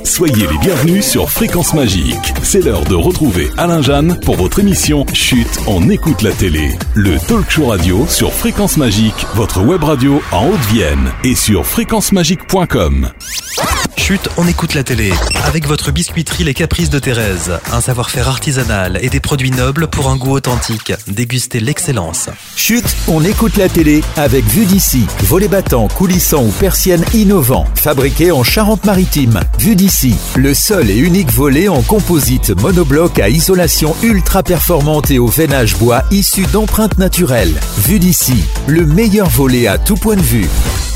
Soyez les bienvenus sur Fréquence Magique. C'est l'heure de retrouver Alain Jeanne pour votre émission Chut, on écoute la télé. Le talk show radio sur Fréquence Magique, votre web radio en Haute-Vienne et sur fréquencemagique.com. Chut, on écoute la télé. Avec votre biscuiterie Les Caprices de Thérèse. Un savoir-faire artisanal et des produits nobles pour un goût authentique. Dégustez l'excellence. Chut, on écoute la télé avec Vue d'ici. Volets battants, coulissants ou persiennes innovants. Fabriqués en Charente-Maritime. Vue d'ici, le seul et unique volet en composite monobloc à isolation ultra performante et au veinage bois issu d'empreintes naturelles. Vue d'ici, le meilleur volet à tout point de vue.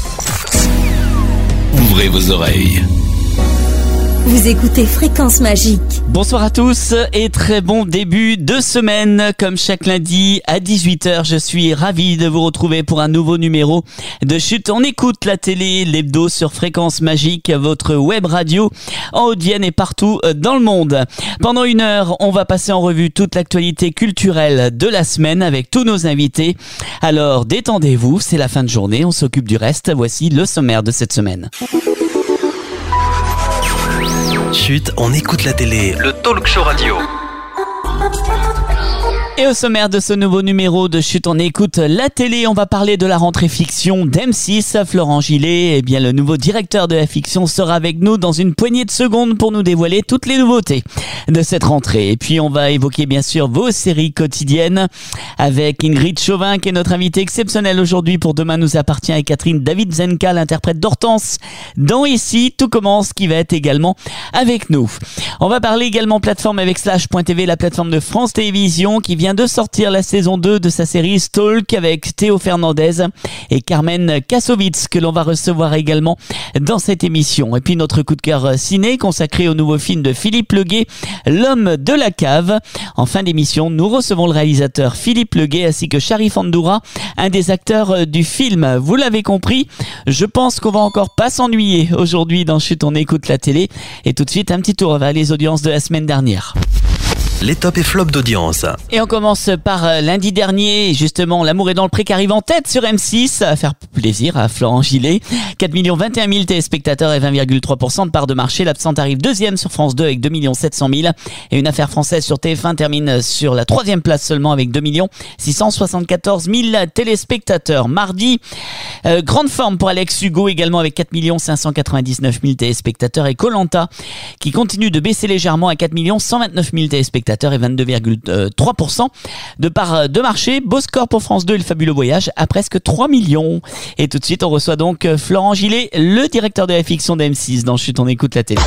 Ouvrez vos oreilles. Vous écoutez Fréquence Magique. Bonsoir à tous et très bon début de semaine. Comme chaque lundi à 18h, je suis ravi de vous retrouver pour un nouveau numéro de Chut. On écoute la télé, l'hebdo sur Fréquence Magique, votre web radio en Haute-Vienne et partout dans le monde. Pendant une heure, on va passer en revue toute l'actualité culturelle de la semaine avec tous nos invités. Alors détendez-vous, c'est la fin de journée, on s'occupe du reste. Voici le sommaire de cette semaine. Chut, on écoute la télé. Le talk show radio. Et au sommaire de ce nouveau numéro de Chut, on écoute la télé. On va parler de la rentrée fiction d'M6. Florent Gillet, le nouveau directeur de la fiction, sera avec nous dans une poignée de secondes pour nous dévoiler toutes les nouveautés de cette rentrée. Et puis on va évoquer bien sûr vos séries quotidiennes avec Ingrid Chauvin qui est notre invitée exceptionnelle aujourd'hui pour Demain nous appartient et Catherine David-Zenka, l'interprète d'Hortense dans Ici tout commence qui va être également avec nous. On va parler également plateforme avec Slash.tv, la plateforme de France Télévisions qui vient de sortir la saison 2 de sa série Stalk avec Théo Fernandez et Carmen Kassovitz que l'on va recevoir également dans cette émission. Et puis notre coup de cœur ciné consacré au nouveau film de Philippe Leguet, L'homme de la cave. En fin d'émission, nous recevons le réalisateur Philippe Leguet ainsi que Sharif Andoura, un des acteurs du film. Vous l'avez compris, je pense qu'on va encore pas s'ennuyer aujourd'hui dans Chut, on écoute la télé. Et tout de suite, un petit tour vers les audiences de la semaine dernière. Les tops et flops d'audience. Et on commence par lundi dernier, justement, L'amour est dans le pré qui arrive en tête sur M6, ça va faire plaisir à Florent Gillet. 4 21 000 téléspectateurs et 20,3% de part de marché. L'absente arrive deuxième sur France 2 avec 2 700 000. Et Une affaire française sur TF1 termine sur la troisième place seulement avec 2 674 000 téléspectateurs. Mardi, grande forme pour Alex Hugo également avec 4 599 000 téléspectateurs. Et Koh-Lanta qui continue de baisser légèrement à 4 129 000 téléspectateurs et 22,3% de part de marché. Beau score pour France 2 et Le Fabuleux Voyage à presque 3 millions. Et tout de suite, on reçoit donc Florent Gillet, le directeur de la fiction d'M6 dans Chut, on écoute la télé.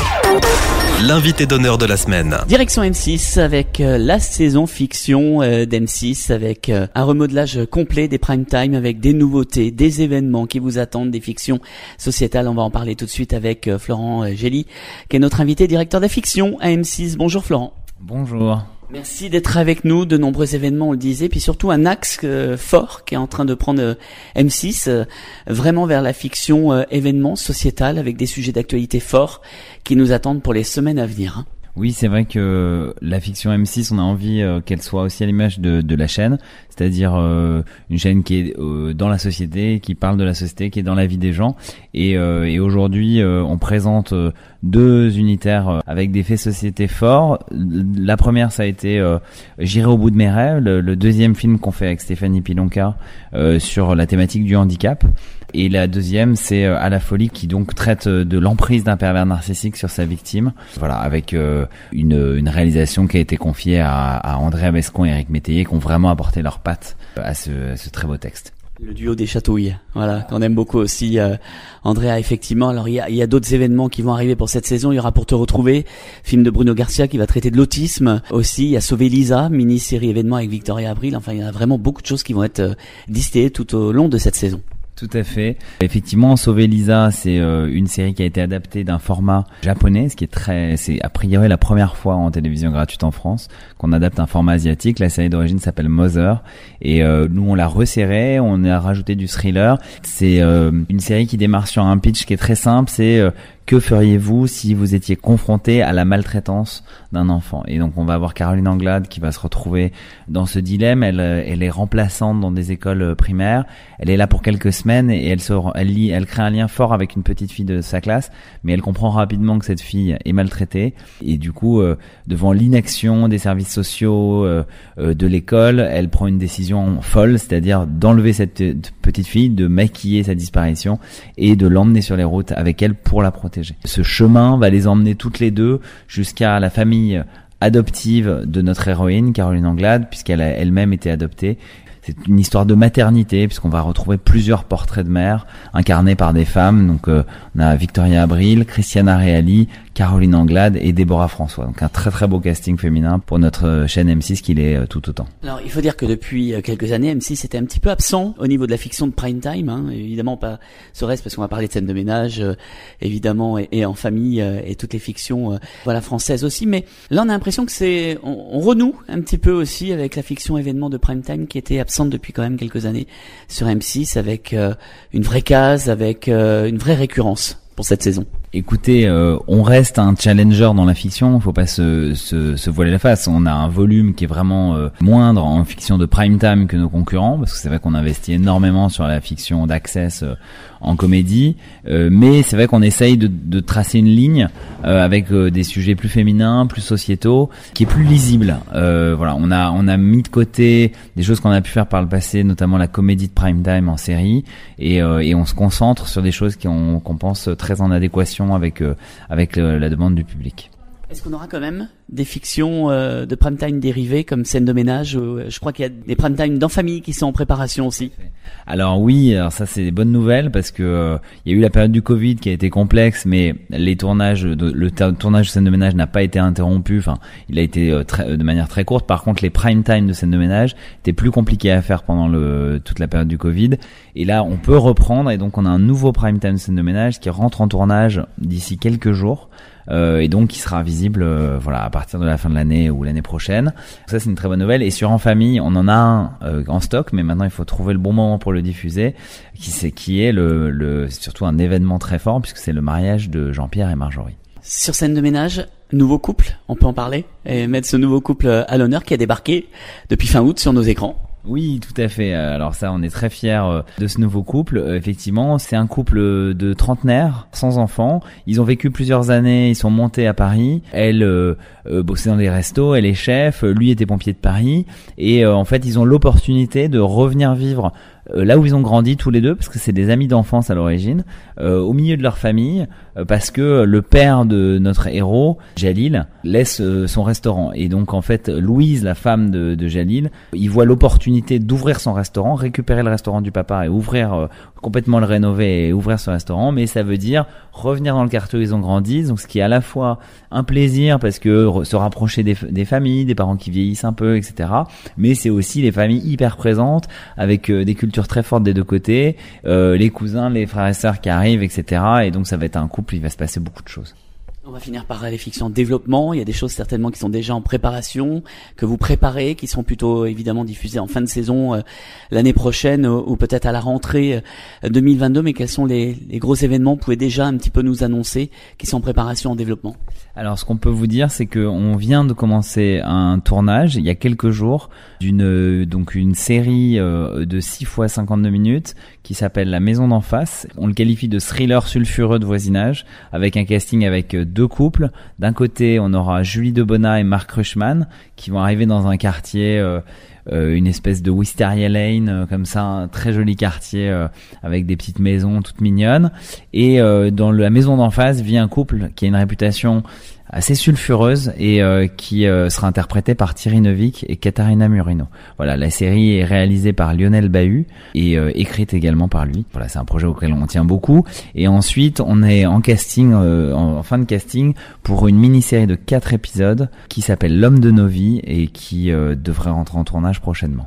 L'invité d'honneur de la semaine. Direction M6 avec la saison fiction d'M6 avec un remodelage complet des prime time avec des nouveautés, des événements qui vous attendent, des fictions sociétales. On va en parler tout de suite avec Florent Gillet qui est notre invité directeur de la fiction à M6. Bonjour Florent. Bonjour. Merci d'être avec nous, de nombreux événements on le disait, puis surtout un axe fort qui est en train de prendre M6 vraiment vers la fiction événement sociétal avec des sujets d'actualité forts qui nous attendent pour les semaines à venir. Oui, c'est vrai que la fiction M6, on a envie qu'elle soit aussi à l'image de la chaîne, c'est-à-dire une chaîne qui est dans la société, qui parle de la société, qui est dans la vie des gens. Et aujourd'hui, on présente deux unitaires avec des faits société forts. La première, ça a été J'irai au bout de mes rêves, le deuxième film qu'on fait avec Stéphanie Pilonka sur la thématique du handicap. Et la deuxième, c'est À la folie, qui donc traite de l'emprise d'un pervers narcissique sur sa victime. Voilà, avec une réalisation qui a été confiée à Andrea Bescon et Eric Métayer, qui ont vraiment apporté leur patte à ce très beau texte. Le duo des chatouilles, voilà, qu'on aime beaucoup aussi. Andrea, effectivement. Alors il y a d'autres événements qui vont arriver pour cette saison. Il y aura Pour te retrouver, film de Bruno Garcia qui va traiter de l'autisme aussi. Il y a Sauver Lisa, mini-série événement avec Victoria Abril. Enfin, il y a vraiment beaucoup de choses qui vont être distillées tout au long de cette saison. Tout à fait. Effectivement, Sauver Lisa, c'est une série qui a été adaptée d'un format japonais, c'est a priori la première fois en télévision gratuite en France qu'on adapte un format asiatique. La série d'origine s'appelle Mother et nous on l'a resserré, on a rajouté du thriller. C'est une série qui démarre sur un pitch qui est très simple, c'est que feriez-vous si vous étiez confronté à la maltraitance d'un enfant? Et donc on va avoir Caroline Anglade qui va se retrouver dans ce dilemme. Elle est remplaçante dans des écoles primaires. Elle est là pour quelques semaines et elle crée un lien fort avec une petite fille de sa classe, mais elle comprend rapidement que cette fille est maltraitée. Et du coup, devant l'inaction des services sociaux de l'école, elle prend une décision folle, c'est-à-dire d'enlever cette petite fille, de maquiller sa disparition et de l'emmener sur les routes avec elle pour la protéger. Ce chemin va les emmener toutes les deux jusqu'à la famille adoptive de notre héroïne, Caroline Anglade, puisqu'elle a elle-même été adoptée. C'est une histoire de maternité, puisqu'on va retrouver plusieurs portraits de mères incarnés par des femmes. Donc on a Victoria Abril, Christiana Reali, Caroline Anglade et Déborah François. Donc un très très beau casting féminin pour notre chaîne M6 qui l'est tout autant. Alors il faut dire que depuis quelques années, M6 était un petit peu absent au niveau de la fiction de prime time, hein. Évidemment pas serait-ce parce qu'on va parler de scènes de ménage, évidemment, et en famille, et toutes les fictions françaises aussi. Mais là on a l'impression que on renoue un petit peu aussi avec la fiction événement de prime time qui était absente depuis quand même quelques années sur M6, avec une vraie case, avec une vraie récurrence pour cette saison. Écoutez, on reste un challenger dans la fiction, faut pas se voiler la face. On a un volume qui est vraiment moindre en fiction de prime time que nos concurrents, parce que c'est vrai qu'on investit énormément sur la fiction d'access en comédie, mais c'est vrai qu'on essaye de tracer une ligne avec des sujets plus féminins, plus sociétaux, qui est plus lisible. Voilà, on a mis de côté des choses qu'on a pu faire par le passé, notamment la comédie de prime time en série, et on se concentre sur des choses qu'on pense très en adéquation avec la demande du public. Est-ce qu'on aura quand même des fictions de prime time dérivées comme scène de ménage? Je crois qu'il y a des prime time dans famille qui sont en préparation aussi. Alors oui, ça c'est des bonnes nouvelles parce que il y a eu la période du Covid qui a été complexe, mais le tournage de scène de ménage n'a pas été interrompu. Enfin, il a été de manière très courte. Par contre, les prime time de scène de ménage étaient plus compliqués à faire pendant toute la période du Covid. Et là, on peut reprendre et donc on a un nouveau prime time de scène de ménage qui rentre en tournage d'ici quelques jours. Et donc qui sera visible à partir de la fin de l'année ou l'année prochaine. Donc ça c'est une très bonne nouvelle. Et sur En Famille, on en a un en stock, mais maintenant il faut trouver le bon moment pour le diffuser, qui est surtout un événement très fort puisque c'est le mariage de Jean-Pierre et Marjorie. Sur scène de ménage, nouveau couple, on peut en parler et mettre ce nouveau couple à l'honneur qui a débarqué depuis fin août sur nos écrans. Oui, tout à fait. Alors ça, on est très fiers de ce nouveau couple. Effectivement, c'est un couple de trentenaires, sans enfants. Ils ont vécu plusieurs années, ils sont montés à Paris. Elle bossait dans des restos, elle est chef, lui était pompier de Paris. Et en fait, ils ont l'opportunité de revenir vivre là où ils ont grandi tous les deux, parce que c'est des amis d'enfance à l'origine, au milieu de leur famille, parce que le père de notre héros, Jalil, laisse son restaurant. Et donc en fait, Louise, la femme de Jalil, il voit l'opportunité d'ouvrir son restaurant, récupérer le restaurant du papa et ouvrir complètement le rénover et ouvrir ce restaurant. Mais ça veut dire revenir dans le quartier où ils ont grandi, donc ce qui est à la fois un plaisir parce que se rapprocher des familles, des parents qui vieillissent un peu, etc. Mais c'est aussi les familles hyper présentes avec des cultures très fortes des deux côtés, les cousins, les frères et sœurs qui arrivent, etc. Et donc ça va être un couple, il va se passer beaucoup de choses. On va finir par les fictions en développement. Il y a des choses certainement qui sont déjà en préparation, que vous préparez, qui sont plutôt évidemment diffusées en fin de saison l'année prochaine ou peut-être à la rentrée 2022. Mais quels sont les gros événements? Vous pouvez déjà un petit peu nous annoncer qui sont en préparation en développement. Alors ce qu'on peut vous dire, c'est qu'on vient de commencer un tournage il y a quelques jours d'une série de 6 fois 52 minutes qui s'appelle La Maison d'en face. On le qualifie de thriller sulfureux de voisinage avec un casting avec deux couples. D'un côté, on aura Julie Debona et Marc Rushman qui vont arriver dans un quartier, une espèce de Wisteria Lane, comme ça, un très joli quartier avec des petites maisons toutes mignonnes. Et dans la maison d'en face vit un couple qui a une réputation assez sulfureuse et qui sera interprétée par Thierry Neuvik et Katharina Murino. Voilà, la série est réalisée par Lionel Bahut et écrite également par lui. Voilà, c'est un projet auquel on tient beaucoup. Et ensuite, on est en casting, en fin de casting pour une mini-série de 4 épisodes qui s'appelle L'homme de nos vies et qui devrait rentrer en tournage prochainement.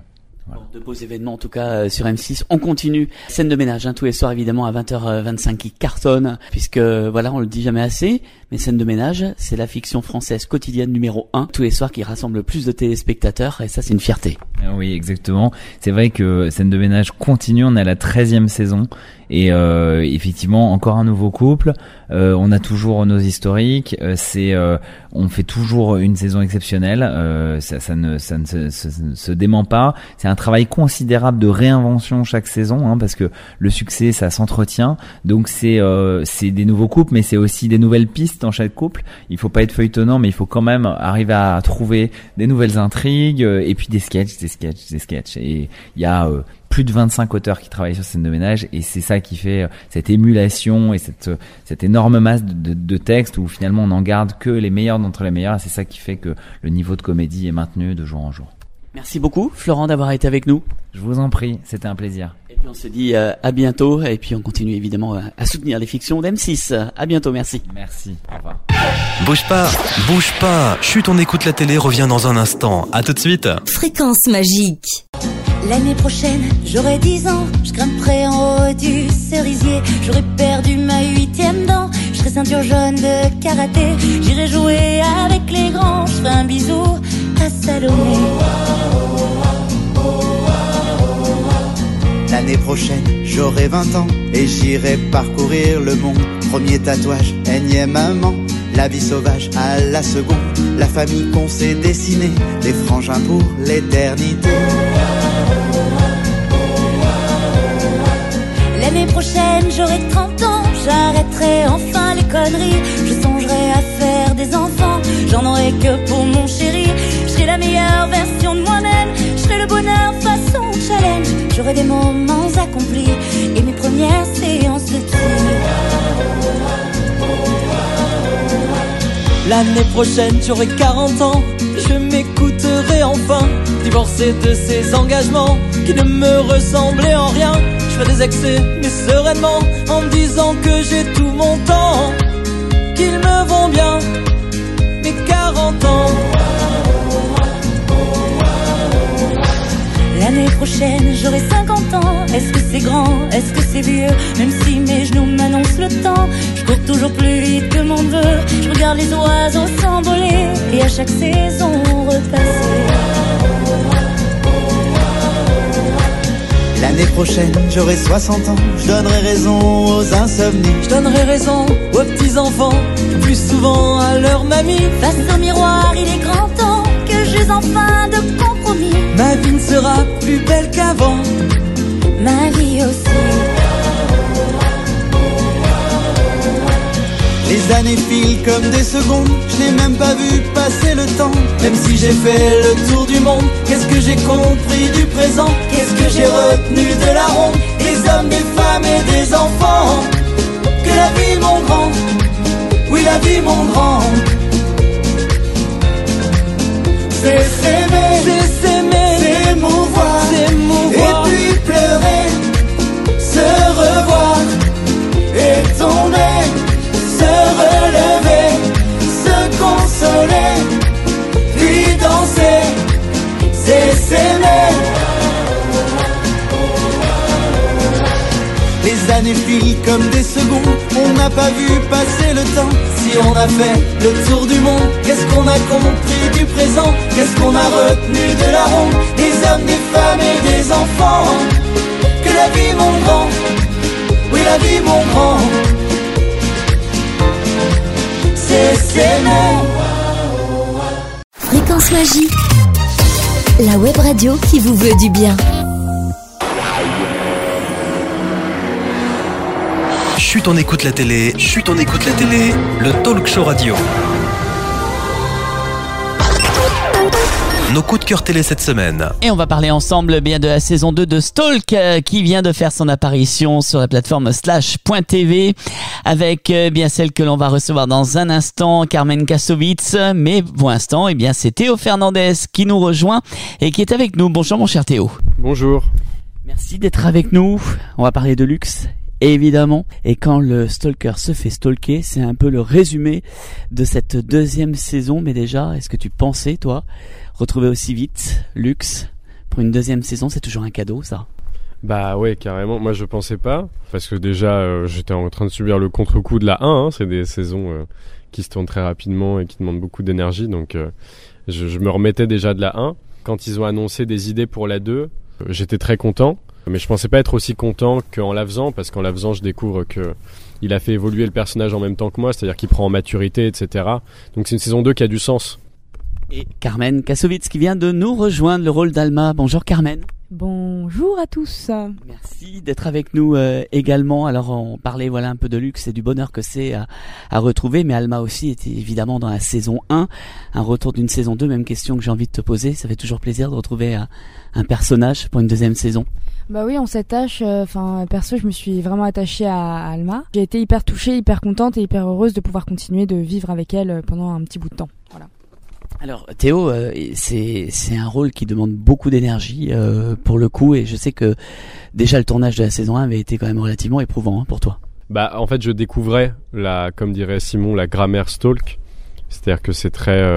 Voilà. De beaux événements en tout cas sur M6. On continue. Scène de ménage tous les soirs évidemment à 20h25 qui cartonne puisque voilà, on le dit jamais assez, mais Scène de ménage, c'est la fiction française quotidienne numéro 1 tous les soirs qui rassemble le plus de téléspectateurs et ça c'est une fierté. Oui, exactement. C'est vrai que Scène de ménage continue, on est à la 13e saison et effectivement encore un nouveau couple. On a toujours nos historiques. On fait toujours une saison exceptionnelle. Ça ne se dément pas. C'est un travail considérable de réinvention chaque saison, parce que le succès ça s'entretient. Donc c'est des nouveaux couples, mais c'est aussi des nouvelles pistes dans chaque couple. Il faut pas être feuilletonnant, mais il faut quand même arriver à trouver des nouvelles intrigues et puis des sketchs. Et il y a plus de 25 auteurs qui travaillent sur Scène de ménage et c'est ça qui fait cette émulation et cette énorme masse de textes où finalement on n'en garde que les meilleurs d'entre les meilleurs et c'est ça qui fait que le niveau de comédie est maintenu de jour en jour. Merci beaucoup Florent d'avoir été avec nous. Je vous en prie, c'était un plaisir. Et puis on se dit à bientôt et puis on continue évidemment à soutenir les fictions d'M6. À bientôt, merci. Merci, au revoir. Bouge pas. Chut, on écoute la télé, revient dans un instant. À tout de suite. Fréquence magique. L'année prochaine, j'aurai 10 ans, je grimperai en haut du cerisier. J'aurai perdu ma 8e dent, je serai ceinture jaune de karaté. J'irai jouer avec les grands, je ferai un bisou à Salomé. L'année prochaine, j'aurai 20 ans et j'irai parcourir le monde. Premier tatouage, énième amant, la vie sauvage à la seconde. La famille qu'on s'est dessinée, des frangins pour l'éternité. L'année prochaine, j'aurai 30 ans, j'arrêterai enfin les conneries. Je songerai à faire des enfants, j'en aurai que pour mon chéri. Je serai la meilleure version de moi-même, je serai le bonheur façon challenge. J'aurai des moments accomplis et mes premières séances de tir. L'année prochaine, j'aurai 40 ans, je m'écouterai enfin. Divorcé de ces engagements qui ne me ressemblaient en rien. Je ferai des excès, mais sereinement, en me disant que j'ai tout mon temps, qu'ils me vont bien, mes 40 ans. L'année prochaine, j'aurai 50 ans. Est-ce que c'est grand? Est-ce que c'est vieux? Même si mes genoux m'annoncent le temps, je cours toujours plus vite que mon neveu. Je regarde les oiseaux s'envoler et à chaque saison repasser. L'année prochaine, j'aurai 60 ans, je donnerai raison aux insomnies. Je donnerai raison aux petits-enfants, plus souvent à leur mamie. Face au miroir, il est grand temps que j'use enfin de compromis. Ma vie ne sera plus belle qu'avant, ma vie aussi. Les années filent comme des secondes, je n'ai même pas vu passer le temps. même si j'ai fait le tour du monde. Qu'est-ce que j'ai compris du présent? Qu'est-ce que j'ai retenu de la ronde? Des hommes, des femmes et des enfants. Que la vie mon grand, oui la vie mon grand. C'est s'aimer, s'émouvoir, et puis pleurer, se revoir et tomber, se relever, se consoler, puis danser, c'est s'aimer. Les années filent comme des secondes, on n'a pas vu passer le temps. Si on a fait le tour du monde, qu'est-ce qu'on a compris du présent? Qu'est-ce qu'on a retenu de la ronde? Des hommes, des femmes et des enfants. Que la vie mon grand, oui la vie mon grand, c'est s'aimer. Fréquence Magique, la web radio qui vous veut du bien. Chut, on écoute la télé. Chut, on écoute la télé. Le talk show radio. Nos coups de cœur télé cette semaine. Et on va parler ensemble bien de la saison 2 de Stalk qui vient de faire son apparition sur la plateforme slash.tv avec bien celle que l'on va recevoir dans un instant, Carmen Kassovitz. Mais pour l'instant, eh bien, c'est Théo Fernandez qui nous rejoint et qui est avec nous. Bonjour mon cher Théo. Bonjour. Merci d'être avec nous. On va parler de luxe. Évidemment, et quand le stalker se fait stalker, c'est un peu le résumé de cette deuxième saison. Mais déjà, est-ce que tu pensais, toi, retrouver aussi vite Luxe pour une deuxième saison, c'est toujours un cadeau, ça. Bah ouais, carrément. Moi, je pensais pas, parce que déjà, j'étais en train de subir le contre-coup de la 1. C'est des saisons qui se tournent très rapidement et qui demandent beaucoup d'énergie. Donc, je me remettais déjà de la 1. Quand ils ont annoncé des idées pour la 2, j'étais très content. Mais je pensais pas être aussi content qu'en la faisant, parce qu'en la faisant, je découvre que il a fait évoluer le personnage en même temps que moi, c'est-à-dire qu'il prend en maturité, etc. Donc c'est une saison 2 qui a du sens. Et Carmen Kassovitz qui vient de nous rejoindre le rôle d'Alma. Bonjour Carmen. Bonjour à tous. Merci d'être avec nous également. Alors on parlait un peu de luxe et du bonheur que c'est à retrouver, mais Alma aussi était évidemment dans la saison 1, un retour d'une saison 2, même question que j'ai envie de te poser, ça fait toujours plaisir de retrouver un personnage pour une deuxième saison. Bah oui, on s'attache, perso je me suis vraiment attachée à Alma. J'ai été hyper touchée, hyper contente et hyper heureuse de pouvoir continuer de vivre avec elle pendant un petit bout de temps. Voilà. Alors Théo, c'est un rôle qui demande beaucoup d'énergie pour le coup, et je sais que déjà le tournage de la saison 1 avait été quand même relativement éprouvant pour toi. Bah en fait je découvrais comme dirait Simon, la grammaire stalk, c'est-à-dire que c'est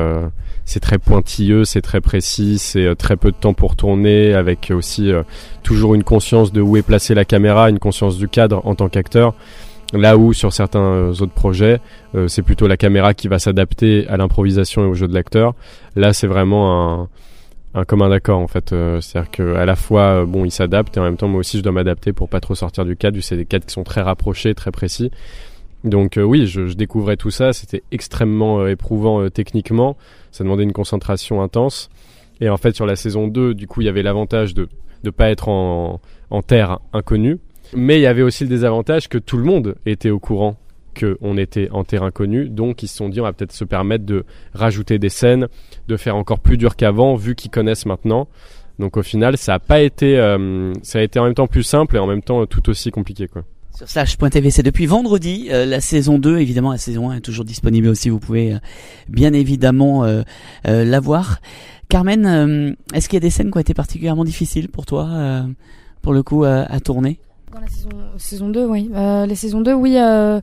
très pointilleux, c'est très précis, c'est très peu de temps pour tourner, avec aussi toujours une conscience de où est placée la caméra, une conscience du cadre en tant qu'acteur. Là où sur certains autres projets, c'est plutôt la caméra qui va s'adapter à l'improvisation et au jeu de l'acteur. Là, c'est vraiment un commun d'accord en fait. C'est-à-dire qu'à la fois, il s'adapte et en même temps, moi aussi, je dois m'adapter pour pas trop sortir du cadre. C'est des cadres qui sont très rapprochés, très précis. Donc oui, je découvrais tout ça. C'était extrêmement éprouvant techniquement. Ça demandait une concentration intense. Et en fait, sur la saison 2, du coup, il y avait l'avantage de pas être en terre inconnue. Mais il y avait aussi le désavantage que tout le monde était au courant qu'on était en terrain inconnu, donc ils se sont dit on va peut-être se permettre de rajouter des scènes, de faire encore plus dur qu'avant, vu qu'ils connaissent maintenant. Donc au final, ça a été en même temps plus simple et en même temps tout aussi compliqué, quoi. Sur Slash.tv, c'est depuis vendredi, la saison 2, évidemment la saison 1 est toujours disponible aussi, vous pouvez bien évidemment la voir. Carmen, est-ce qu'il y a des scènes qui ont été particulièrement difficiles pour toi, pour le coup, à tourner ? Dans la saison 2, oui. La saison 2, oui,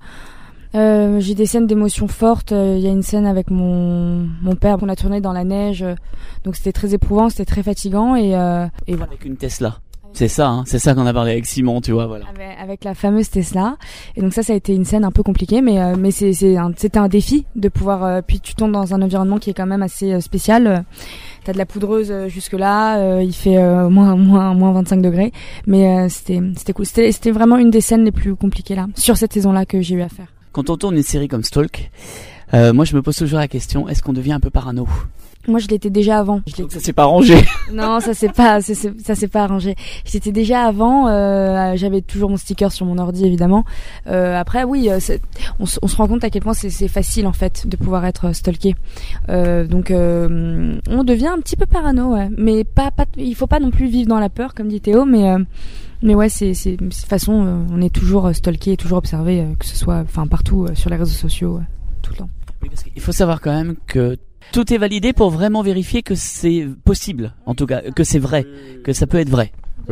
j'ai des scènes d'émotions fortes. Il y a une scène avec mon père qu'on a tourné dans la neige. Donc c'était très éprouvant, c'était très fatigant. Et voilà. Avec une Tesla. C'est ça qu'on a parlé avec Simon, tu vois, voilà. Avec la fameuse Tesla. Et donc ça a été une scène un peu compliquée, mais c'était un défi de pouvoir. Puis tu tombes dans un environnement qui est quand même assez spécial. T'as de la poudreuse jusque là, il fait moins 25 degrés, mais c'était cool. C'était vraiment une des scènes les plus compliquées là, sur cette saison-là que j'ai eu à faire. Quand on tourne une série comme Stalk, moi je me pose toujours la question, est-ce qu'on devient un peu parano ? Moi, je l'étais déjà avant. Donc ça s'est pas arrangé. Non, ça s'est pas arrangé. J'étais déjà avant. J'avais toujours mon sticker sur mon ordi, évidemment. Après, oui, on se rend compte à quel point c'est facile en fait de pouvoir être stalké. Donc, on devient un petit peu parano, ouais. Mais pas. Il faut pas non plus vivre dans la peur, comme dit Théo. Mais ouais, de toute façon, on est toujours stalké, toujours observé, que ce soit, partout sur les réseaux sociaux, tout le temps. Oui, parce qu'il faut savoir quand même que tout est validé pour vraiment vérifier que c'est possible, en tout cas, que c'est vrai, que ça peut être vrai.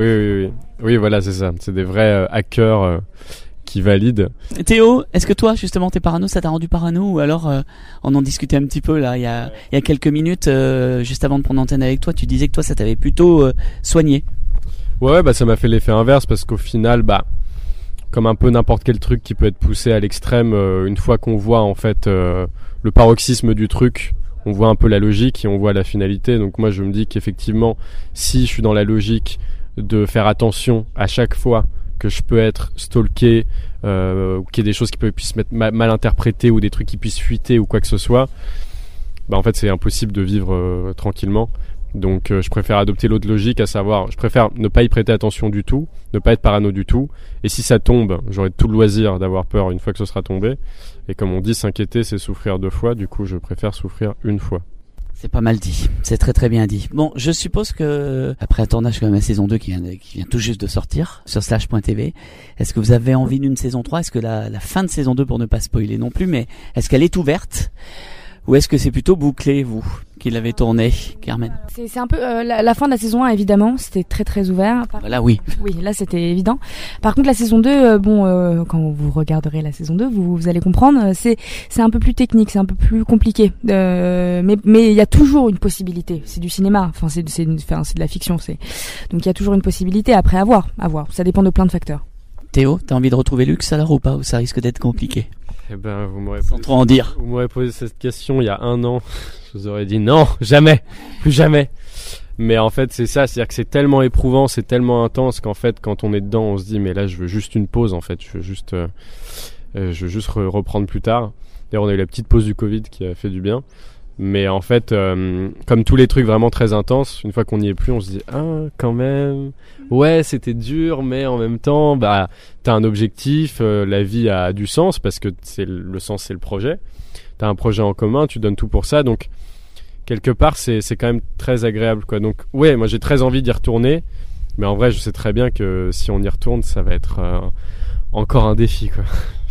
Oui, voilà, c'est ça. C'est des vrais hackers qui valident. Théo, est-ce que toi, justement, t'es parano, ça t'a rendu parano, ou alors on en discutait un petit peu là, il y a quelques minutes, juste avant de prendre l'antenne avec toi, tu disais que toi, ça t'avait plutôt soigné. Ouais, ça m'a fait l'effet inverse parce qu'au final, comme un peu n'importe quel truc qui peut être poussé à l'extrême, une fois qu'on voit en fait le paroxysme du truc, on voit un peu la logique et on voit la finalité. Donc moi je me dis qu'effectivement, si je suis dans la logique de faire attention à chaque fois que je peux être stalké, qu'il y ait des choses qui puissent être mal interprétées ou des trucs qui puissent fuiter ou quoi que ce soit, en fait c'est impossible de vivre tranquillement. Donc je préfère adopter l'autre logique, à savoir je préfère ne pas y prêter attention du tout, ne pas être parano du tout, et si ça tombe, j'aurai tout le loisir d'avoir peur une fois que ce sera tombé, et comme on dit, s'inquiéter c'est souffrir 2 fois, du coup je préfère souffrir 1 fois. C'est pas mal dit, c'est très très bien dit. Bon, je suppose que après un tournage comme la saison 2 qui vient tout juste de sortir sur Slash.tv, est-ce que vous avez envie d'une saison 3 ? Est-ce que la fin de saison 2, pour ne pas spoiler non plus, mais est-ce qu'elle est ouverte ? Ou est-ce que c'est plutôt bouclé, vous, qui l'avez tourné, Carmen? C'est un peu la fin de la saison 1, évidemment, c'était très très ouvert. Là, oui. Oui, là c'était évident. Par contre, la saison 2, quand vous regarderez la saison 2, vous allez comprendre, c'est un peu plus technique, c'est un peu plus compliqué. Mais il y a toujours une possibilité. C'est du cinéma, enfin c'est de la fiction, donc il y a toujours une possibilité. Après, à voir. Ça dépend de plein de facteurs. Théo, t'as envie de retrouver Lux alors ou pas, ou ça risque d'être compliqué? Eh ben, sans trop en dire. Vous m'aurez posé cette question il y a 1 an. Je vous aurais dit non, jamais, plus jamais. Mais en fait, c'est ça, c'est-à-dire que c'est tellement éprouvant, c'est tellement intense qu'en fait, quand on est dedans, on se dit mais là, je veux juste une pause en fait. Je veux juste reprendre plus tard. D'ailleurs, on a eu la petite pause du Covid qui a fait du bien. Mais en fait, comme tous les trucs vraiment très intenses, une fois qu'on n'y est plus, on se dit quand même, ouais, c'était dur, mais en même temps, bah, t'as un objectif, la vie a du sens parce que le sens, c'est le projet. T'as un projet en commun, tu donnes tout pour ça, donc quelque part, c'est quand même très agréable, quoi. Donc, ouais, moi j'ai très envie d'y retourner, mais en vrai, je sais très bien que si on y retourne, ça va être encore un défi, quoi.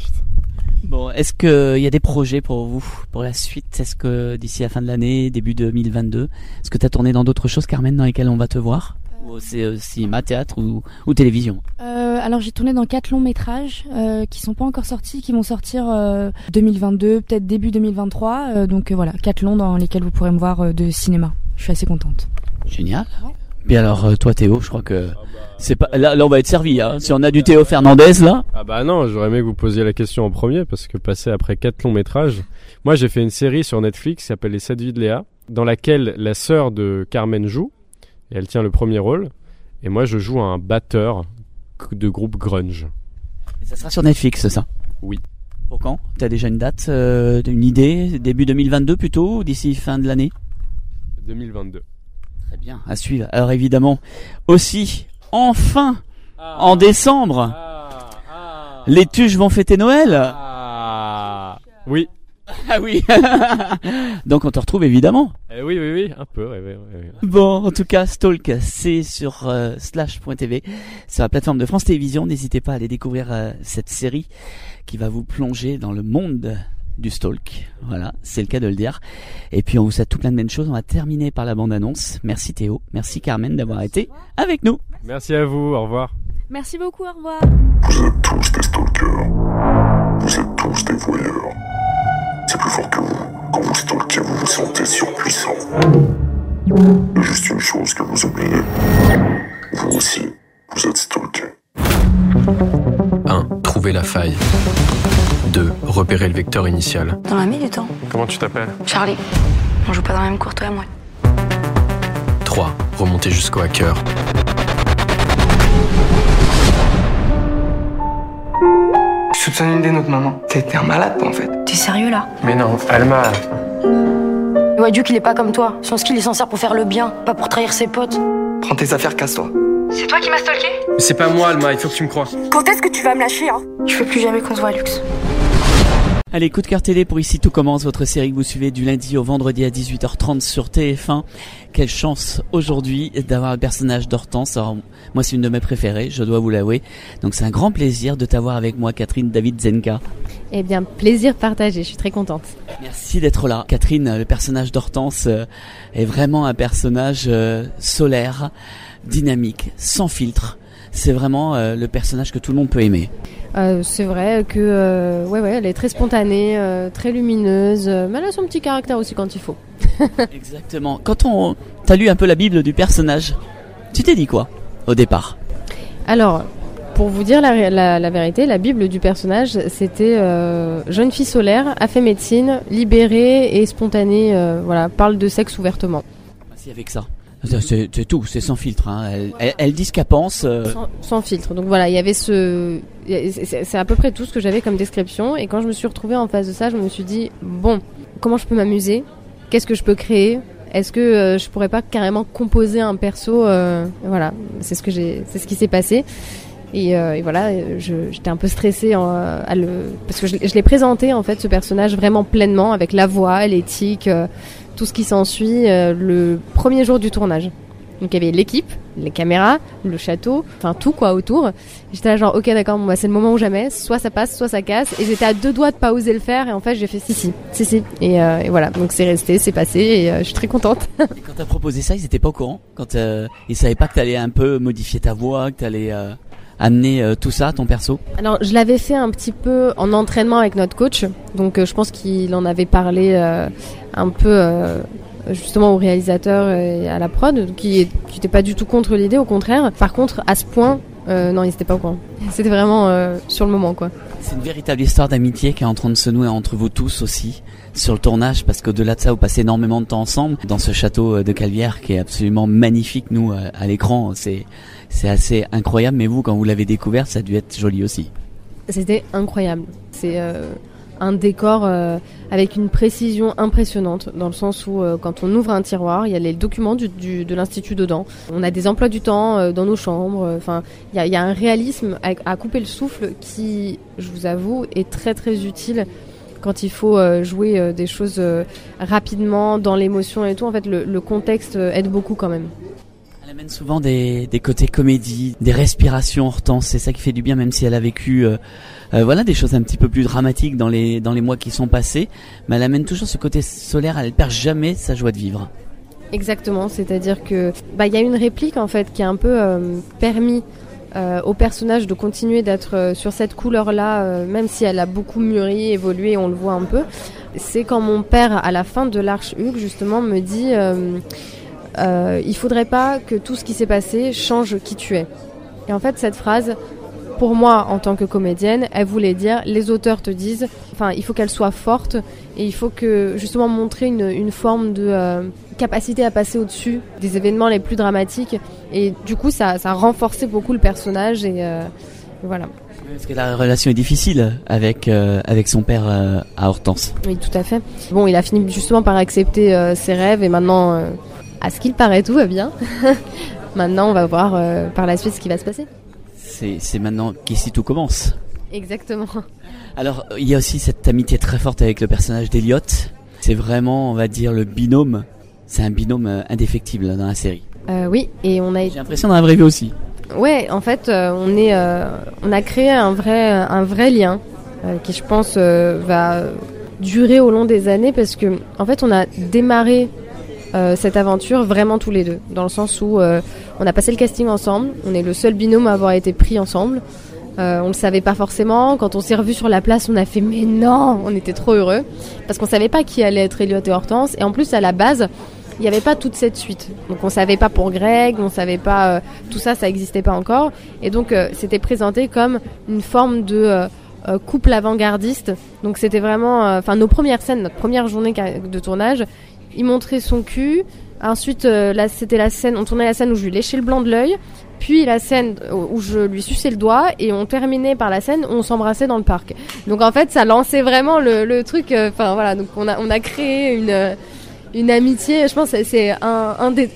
Bon, est-ce qu'il y a des projets pour vous, pour la suite? Est-ce que d'ici la fin de l'année, début 2022, est-ce que tu as tourné dans d'autres choses, Carmen, dans lesquelles on va te voir? Ou c'est cinéma, théâtre ou télévision? Alors j'ai tourné dans 4 longs métrages qui sont pas encore sortis, qui vont sortir 2022, peut-être début 2023. Donc voilà, 4 longs dans lesquels vous pourrez me voir de cinéma. Je suis assez contente. Génial. Ouais. Puis alors toi Théo, je crois que c'est pas là on va être servi hein. Si on a du Théo Fernandez là. Ah bah non, j'aurais aimé que vous posiez la question en premier parce que passer après 4 longs métrages. Moi j'ai fait une série sur Netflix qui s'appelle Les 7 vies de Léa, dans laquelle la sœur de Carmen joue et elle tient le premier rôle et moi je joue un batteur de groupe grunge. Et ça sera sur Netflix ça? Oui. Pour quand? T'as déjà une date, une idée? Début 2022 plutôt ou d'ici fin de l'année? 2022. Très bien, à suivre. Alors évidemment, aussi, enfin, en décembre, les Tuches vont fêter Noël. Oui. Ah oui. Donc on te retrouve évidemment. Oui, un peu. Oui. Bon, en tout cas, Stalk, c'est sur slash.tv, sur la plateforme de France Télévisions. N'hésitez pas à aller découvrir cette série qui va vous plonger dans le monde du stalk, voilà, c'est le cas de le dire. Et puis on vous souhaite tout plein de bonnes choses. On va terminer par la bande-annonce. Merci Théo, merci Carmen d'avoir été avec nous. Merci à vous, au revoir. Merci beaucoup, au revoir. Vous êtes tous des stalkers, vous êtes tous des voyeurs. C'est plus fort que vous. Quand vous stalkez, vous vous sentez surpuissant. Il y a juste une chose que vous oubliez. Vous aussi, vous êtes stalkés. 1. Trouver la faille. 2. Repérer le vecteur initial. On a mis du temps. Comment tu t'appelles? Charlie. On joue pas dans la même cour, toi et moi. 3. Remonter jusqu'au hacker. Je soupçonne une idée, notre maman. T'es un malade, toi, en fait. T'es sérieux, là? Mais non, Alma. Ouais, Duke, il est pas comme toi. Son skill, il s'en sert pour faire le bien, pas pour trahir ses potes. Prends tes affaires, casse-toi. C'est toi qui m'as stalké? C'est pas moi, Alma, il faut que tu me crois. Quand est-ce que tu vas me lâcher, hein? Je veux plus jamais qu'on se voit, Lux. Allez, coup de cœur télé pour Ici Tout Commence, votre série que vous suivez du lundi au vendredi à 18h30 sur TF1. Quelle chance aujourd'hui d'avoir le personnage d'Hortense. Alors, moi, c'est une de mes préférées, je dois vous l'avouer. Donc, c'est un grand plaisir de t'avoir avec moi, Catherine David-Zenka. Eh bien, plaisir partagé, je suis très contente. Merci d'être là. Catherine, le personnage d'Hortense est vraiment un personnage solaire, dynamique, sans filtre. C'est vraiment le personnage que tout le monde peut aimer. C'est vrai que elle est très spontanée, très lumineuse, mais elle a son petit caractère aussi quand il faut. Exactement. Quand t'as lu un peu la Bible du personnage, tu t'es dit quoi au départ? Alors, pour vous dire la vérité, la Bible du personnage, c'était jeune fille solaire, a fait médecine, libérée et spontanée, parle de sexe ouvertement. Merci avec ça. C'est tout, c'est sans filtre. Hein. Elle dit ce qu'elle pense. Sans filtre. Donc voilà, il y avait c'est à peu près tout ce que j'avais comme description. Et quand je me suis retrouvée en face de ça, je me suis dit, bon, comment je peux m'amuser? Qu'est-ce que je peux créer? Est-ce que je pourrais pas carrément composer un perso? Voilà, c'est ce qui s'est passé. Et voilà, j'étais un peu stressée parce que je l'ai présenté en fait ce personnage vraiment pleinement avec la voix, l'éthique, tout ce qui s'ensuit le premier jour du tournage. Donc il y avait l'équipe, les caméras, le château, enfin tout quoi autour. J'étais là genre ok d'accord, bon, bah, c'est le moment ou jamais, soit ça passe, soit ça casse. Et j'étais à 2 doigts de pas oser le faire et en fait j'ai fait si. Et voilà, donc c'est resté, c'est passé et je suis très contente. Et quand t'as proposé ça, ils étaient pas au courant? Quand ils savaient pas que t'allais un peu modifier ta voix, que t'allais amener tout ça, ton perso? Alors je l'avais fait un petit peu en entraînement avec notre coach, donc je pense qu'il en avait parlé un peu... justement au réalisateur et à la prod qui n'était pas du tout contre l'idée, au contraire. Par contre à ce point non, ils n'étaient pas au courant. C'était vraiment sur le moment quoi. C'est une véritable histoire d'amitié qui est en train de se nouer entre vous tous aussi sur le tournage, parce qu'au-delà de ça vous passez énormément de temps ensemble dans ce château de Caluire qui est absolument magnifique. Nous à l'écran c'est assez incroyable, mais vous quand vous l'avez découvert ça a dû être joli aussi. C'était incroyable. C'est un décor avec une précision impressionnante, dans le sens où quand on ouvre un tiroir, il y a les documents de l'Institut dedans. On a des emplois du temps dans nos chambres. Enfin, il y a un réalisme à couper le souffle qui, je vous avoue, est très très utile quand il faut jouer des choses rapidement, dans l'émotion et tout. En fait, le contexte aide beaucoup quand même. Elle amène souvent des côtés comédie, des respirations Hortense, c'est ça qui fait du bien, même si elle a vécu voilà des choses un petit peu plus dramatiques dans les mois qui sont passés, mais elle amène toujours ce côté solaire, elle perd jamais sa joie de vivre. Exactement, c'est-à-dire que y a une réplique en fait qui a un peu permis au personnage de continuer d'être sur cette couleur-là, même si elle a beaucoup mûri, évolué, on le voit un peu. C'est quand mon père, à la fin de l'Arche-Hugues, justement, me dit il faudrait pas que tout ce qui s'est passé change qui tu es. Et en fait, cette phrase, pour moi, en tant que comédienne, elle voulait dire, les auteurs te disent, il faut qu'elle soit forte et il faut que, justement, montrer une forme de capacité à passer au-dessus des événements les plus dramatiques. Et du coup, ça a renforcé beaucoup le personnage et voilà. Parce que la relation est difficile avec son père à Hortense. Oui, tout à fait. Bon, il a fini justement par accepter ses rêves et maintenant... à ce qu'il paraît, tout va bien. Maintenant, on va voir par la suite ce qui va se passer. C'est maintenant qu'ici tout commence. Exactement. Alors, il y a aussi cette amitié très forte avec le personnage d'Eliot. C'est vraiment, on va dire, le binôme. C'est un binôme indéfectible dans la série. Oui, et on a... J'ai l'impression dans la vraie vie aussi. Ouais, en fait, on a créé un vrai lien qui, je pense, va durer au long des années parce que, en fait, on a démarré cette aventure vraiment tous les deux, dans le sens où on a passé le casting ensemble, on est le seul binôme à avoir été pris ensemble, on le savait pas forcément, quand on s'est revus sur la place on a fait mais non, on était trop heureux parce qu'on savait pas qui allait être Eliot et Hortense, et en plus à la base il n'y avait pas toute cette suite, donc on savait pas pour Greg, on savait pas tout ça existait pas encore, et donc c'était présenté comme une forme de couple avant-gardiste, donc c'était vraiment nos premières scènes, notre première journée de tournage. Il montrait son cul. Ensuite, là, c'était la scène. On tournait la scène où je lui léchais le blanc de l'œil. Puis la scène où je lui suçais le doigt. Et on terminait par la scène où on s'embrassait dans le parc. Donc en fait, ça lançait vraiment le truc. Voilà. Donc on a créé une amitié. Je pense que c'est un des.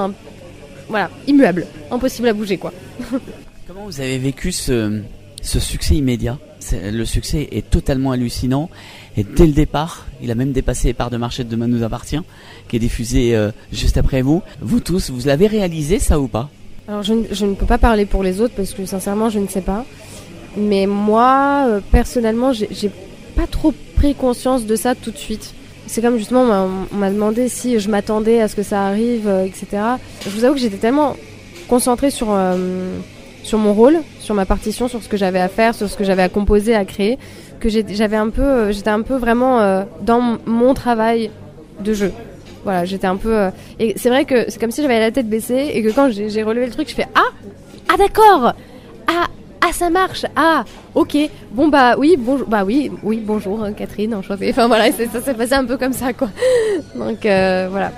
Voilà, immuable, impossible à bouger quoi. Comment vous avez vécu ce succès immédiat? Le succès est totalement hallucinant et dès le départ, il a même dépassé les parts de marché de Demain nous appartient, qui est diffusé juste après vous. Vous tous, vous l'avez réalisé ça ou pas? Alors je ne peux pas parler pour les autres parce que sincèrement je ne sais pas. Mais moi, personnellement, j'ai pas trop pris conscience de ça tout de suite. C'est comme justement, on m'a demandé si je m'attendais à ce que ça arrive, etc. Je vous avoue que j'étais tellement concentrée sur mon rôle, sur ma partition, sur ce que j'avais à faire, sur ce que j'avais à composer, à créer, que j'étais un peu vraiment dans mon travail de jeu. Voilà, j'étais un peu... et c'est vrai que c'est comme si j'avais la tête baissée et que quand j'ai relevé le truc, je fais « Ah d'accord, ah ça marche, ah ok, bon oui, bonjour, bonjour Catherine, enchantée. » Enfin voilà, ça s'est passé un peu comme ça quoi. Donc voilà.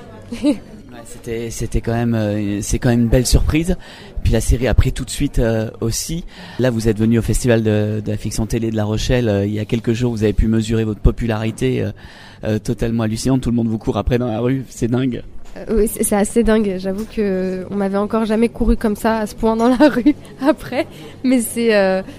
C'était quand même, c'est quand même une belle surprise. Puis la série a pris tout de suite aussi. Là, vous êtes venu au Festival de la fiction télé de La Rochelle il y a quelques jours. Vous avez pu mesurer votre popularité totalement hallucinante. Tout le monde vous court après dans la rue. C'est dingue. Oui, c'est assez dingue. J'avoue que on m'avait encore jamais couru comme ça à ce point dans la rue après. Mais c'est,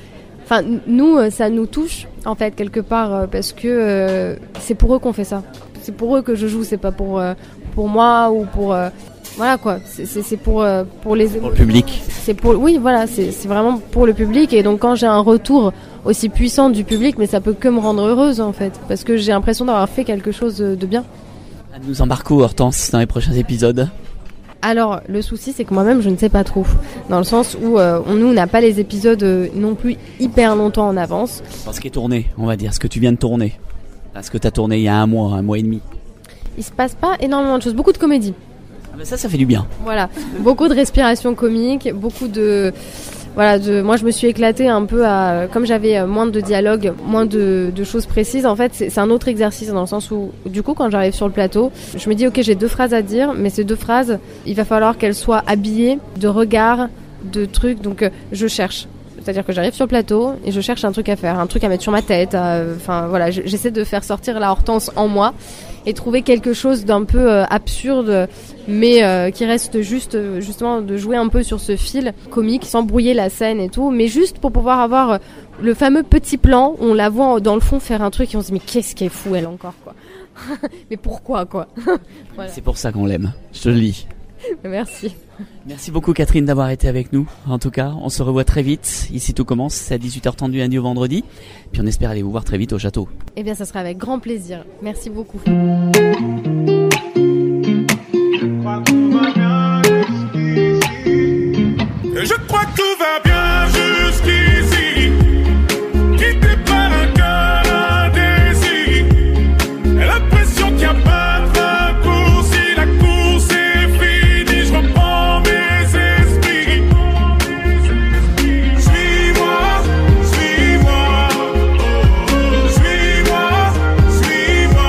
nous, ça nous touche en fait quelque part parce que c'est pour eux qu'on fait ça. C'est pour eux que je joue. C'est pas pour moi ou pour voilà quoi, c'est pour les pour le public. Oui, voilà, c'est vraiment pour le public. Et donc quand j'ai un retour aussi puissant du public, mais ça peut que me rendre heureuse en fait, parce que j'ai l'impression d'avoir fait quelque chose de bien. Elle nous embarque où, Hortense, dans les prochains épisodes? Alors, le souci, c'est que moi-même, je ne sais pas trop. Dans le sens où nous, on n'a pas les épisodes non plus hyper longtemps en avance. Ce qui est tourné, on va dire, ce que tu viens de tourner. Ce que tu as tourné il y a un mois et demi. Il se passe pas énormément de choses, beaucoup de comédie. Ah ben ça fait du bien. Voilà, beaucoup de respiration comique, beaucoup de... moi je me suis éclatée un peu comme j'avais moins de dialogue, moins de choses précises, en fait c'est un autre exercice dans le sens où du coup quand j'arrive sur le plateau, je me dis ok, j'ai 2 phrases à dire, mais ces 2 phrases, il va falloir qu'elles soient habillées de regards, de trucs, donc je cherche. C'est-à-dire que j'arrive sur le plateau et je cherche un truc à faire, un truc à mettre sur ma tête, j'essaie de faire sortir la Hortense en moi et trouver quelque chose d'un peu absurde, mais qui reste justement de jouer un peu sur ce fil comique, sans brouiller la scène et tout, mais juste pour pouvoir avoir le fameux petit plan où on la voit dans le fond faire un truc et on se dit mais qu'est-ce qu'elle fout elle encore quoi. Mais pourquoi quoi. Voilà. C'est pour ça qu'on l'aime, je te le dis. Merci. Merci beaucoup Catherine d'avoir été avec nous. En tout cas, on se revoit très vite. Ici tout commence, c'est à 18h30 du lundi au vendredi. Puis on espère aller vous voir très vite au château. Eh bien ça sera avec grand plaisir. Merci beaucoup. Je crois que tout va bien jusqu'ici. Quitté par un cœur indécis. Et l'impression qu'il n'y a pas de raccourci. La course est finie, je reprends mes esprits. Suis-moi, suis-moi. Suis-moi, suis-moi.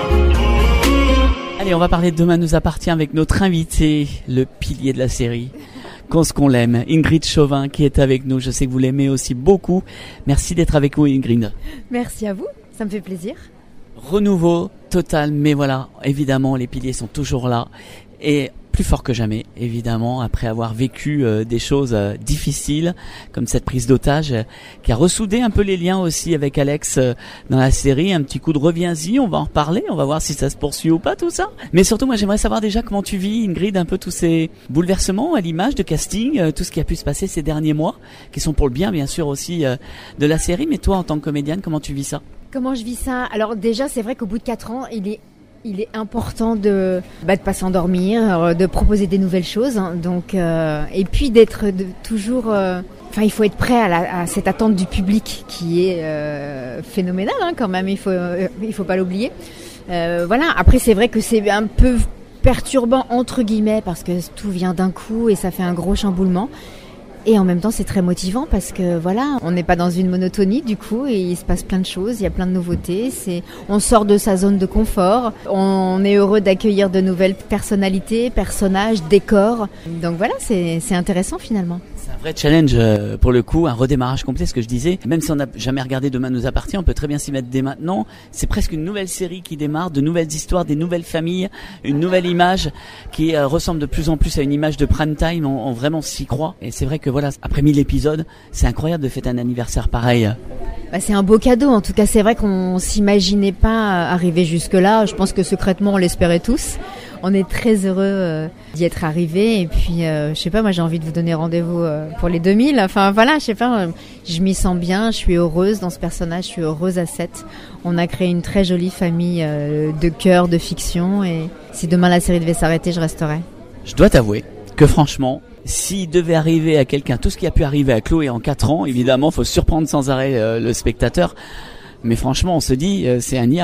Allez, on va parler de Demain nous appartient avec notre invité, le pilier de la série. Qu'on l'aime, Ingrid Chauvin qui est avec nous. Je sais que vous l'aimez aussi beaucoup. Merci d'être avec nous, Ingrid. Merci à vous, ça me fait plaisir. Renouveau total, mais voilà, évidemment, les piliers sont toujours là et plus fort que jamais, évidemment, après avoir vécu des choses difficiles, comme cette prise d'otage qui a ressoudé un peu les liens aussi avec Alex dans la série. Un petit coup de reviens-y, on va en reparler, on va voir si ça se poursuit ou pas tout ça. Mais surtout, moi j'aimerais savoir déjà comment tu vis, Ingrid, un peu tous ces bouleversements à l'image de casting, tout ce qui a pu se passer ces derniers mois, qui sont pour le bien bien sûr aussi de la série. Mais toi, en tant que comédienne, comment tu vis ça? Comment je vis ça? Alors déjà, c'est vrai qu'au bout de 4 ans, il est important de pas s'endormir, de proposer des nouvelles choses, hein, donc et puis d'être toujours. Il faut être prêt à cette attente du public qui est phénoménale hein, quand même. Il faut pas l'oublier. Voilà. Après, c'est vrai que c'est un peu perturbant entre guillemets parce que tout vient d'un coup et ça fait un gros chamboulement. Et en même temps, c'est très motivant parce que voilà, on n'est pas dans une monotonie du coup et il se passe plein de choses, il y a plein de nouveautés. On sort de sa zone de confort, on est heureux d'accueillir de nouvelles personnalités, personnages, décors. Donc voilà, c'est intéressant finalement. C'est un vrai challenge pour le coup, un redémarrage complet, ce que je disais. Même si on n'a jamais regardé Demain nous appartient, on peut très bien s'y mettre dès maintenant. C'est presque une nouvelle série qui démarre, de nouvelles histoires, des nouvelles familles, une nouvelle image qui ressemble de plus en plus à une image de prime time. On vraiment s'y croit. Et c'est vrai que voilà, après 1000 épisodes, c'est incroyable de fêter un anniversaire pareil. C'est un beau cadeau. En tout cas, c'est vrai qu'on s'imaginait pas arriver jusque-là. Je pense que secrètement, on l'espérait tous. On est très heureux d'y être arrivé. Et puis, je sais pas, moi j'ai envie de vous donner rendez-vous pour les 2000. Enfin voilà, je sais pas, je m'y sens bien. Je suis heureuse dans ce personnage. Je suis heureuse à 7. On a créé une très jolie famille de cœur, de fiction. Et si demain la série devait s'arrêter, je resterai. Je dois t'avouer que franchement, s'il devait arriver à quelqu'un tout ce qui a pu arriver à Chloé en 4 ans, évidemment, faut surprendre sans arrêt le spectateur. Mais franchement, on se dit, c'est un nid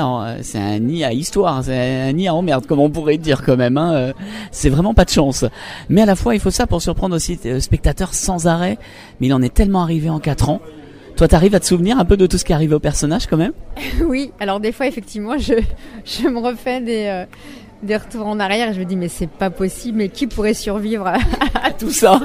à histoire, c'est un nid à emmerde, comme on pourrait dire quand même. Hein. C'est vraiment pas de chance. Mais à la fois, il faut ça pour surprendre aussi le spectateur sans arrêt. Mais il en est tellement arrivé en 4 ans. Toi, t'arrives à te souvenir un peu de tout ce qui est arrivé au personnage quand même? Oui, alors des fois, effectivement, je me refais des retours en arrière et je me dis mais c'est pas possible, mais qui pourrait survivre à tout ça?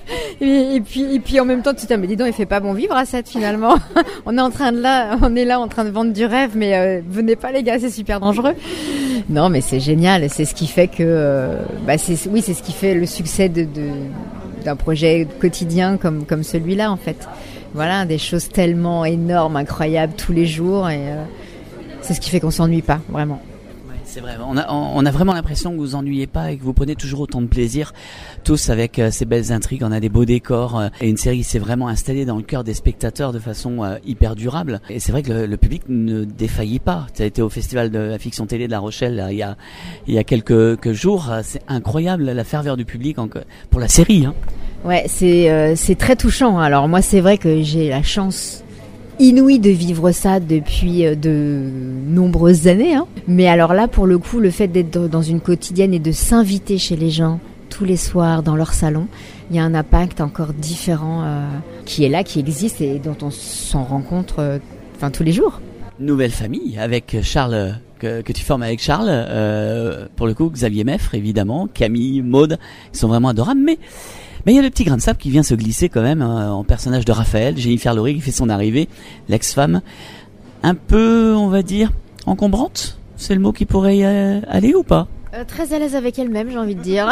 et puis en même temps tu te dis mais dis donc, il fait pas bon vivre à 7 finalement. on est là en train de vendre du rêve, mais venez pas les gars, c'est super dangereux. Non mais c'est génial, c'est ce qui fait que c'est ce qui fait le succès d'un projet quotidien comme celui-là en fait. Voilà, des choses tellement énormes, incroyables tous les jours, et c'est ce qui fait qu'on s'ennuie pas vraiment. C'est vrai, on a vraiment l'impression que vous vous ennuyez pas et que vous prenez toujours autant de plaisir, tous avec ces belles intrigues. On a des beaux décors et une série qui s'est vraiment installée dans le cœur des spectateurs de façon hyper durable. Et c'est vrai que le public ne défaillit pas. Tu as été au Festival de la fiction télé de La Rochelle là, il y a quelques jours. C'est incroyable la ferveur du public pour la série. Hein. Ouais, c'est très touchant. Alors moi, c'est vrai que j'ai la chance inouï de vivre ça depuis de nombreuses années. Hein. Mais alors là, pour le coup, le fait d'être dans une quotidienne et de s'inviter chez les gens tous les soirs dans leur salon, il y a un impact encore différent qui est là, qui existe et dont on s'en rencontre tous les jours. Nouvelle famille avec Charles, que tu formes avec Charles. Pour le coup, Xavier Meffre, évidemment, Camille, Maude, ils sont vraiment adorables. Mais il y a le petit grain de sable qui vient se glisser quand même en personnage de Raphaël, Jennifer Laurie qui fait son arrivée, l'ex-femme, un peu, on va dire, encombrante. C'est le mot qui pourrait y aller ou pas? Très à l'aise avec elle-même, j'ai envie de dire.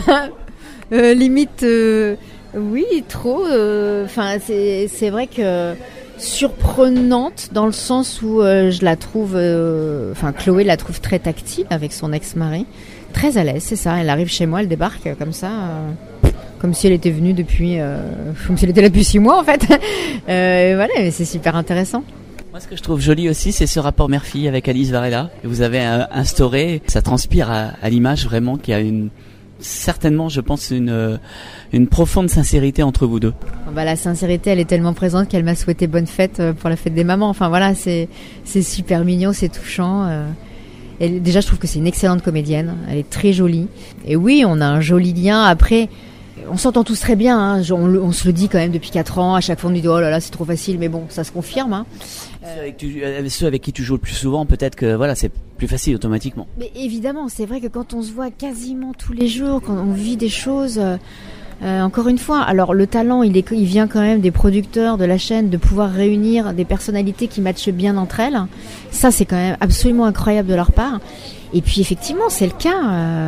Limite, oui, trop. C'est vrai que surprenante dans le sens où je la trouve, Chloé la trouve très tactile avec son ex-mari. Très à l'aise, c'est ça. Elle arrive chez moi, elle débarque comme ça. Comme si elle était venue depuis, comme si elle était là depuis 6 mois en fait. Voilà, mais c'est super intéressant. Moi, ce que je trouve joli aussi, c'est ce rapport mère-fille avec Alice Varela que vous avez instauré. Ça transpire à l'image vraiment qu'il y a certainement, je pense, une profonde sincérité entre vous deux. La sincérité, elle est tellement présente qu'elle m'a souhaité bonne fête pour la fête des mamans. Enfin voilà, c'est super mignon, c'est touchant. Déjà, je trouve que c'est une excellente comédienne. Elle est très jolie. Et oui, on a un joli lien. Après, on s'entend tous très bien, hein. On se le dit quand même depuis 4 ans, à chaque fois on nous dit oh là là c'est trop facile, mais bon ça se confirme. Hein. Ceux avec qui tu joues le plus souvent, peut-être que voilà c'est plus facile automatiquement. Mais évidemment, c'est vrai que quand on se voit quasiment tous les jours, quand on vit des choses, encore une fois, alors le talent il vient quand même des producteurs de la chaîne de pouvoir réunir des personnalités qui matchent bien entre elles. Ça c'est quand même absolument incroyable de leur part. Et puis effectivement, c'est le cas.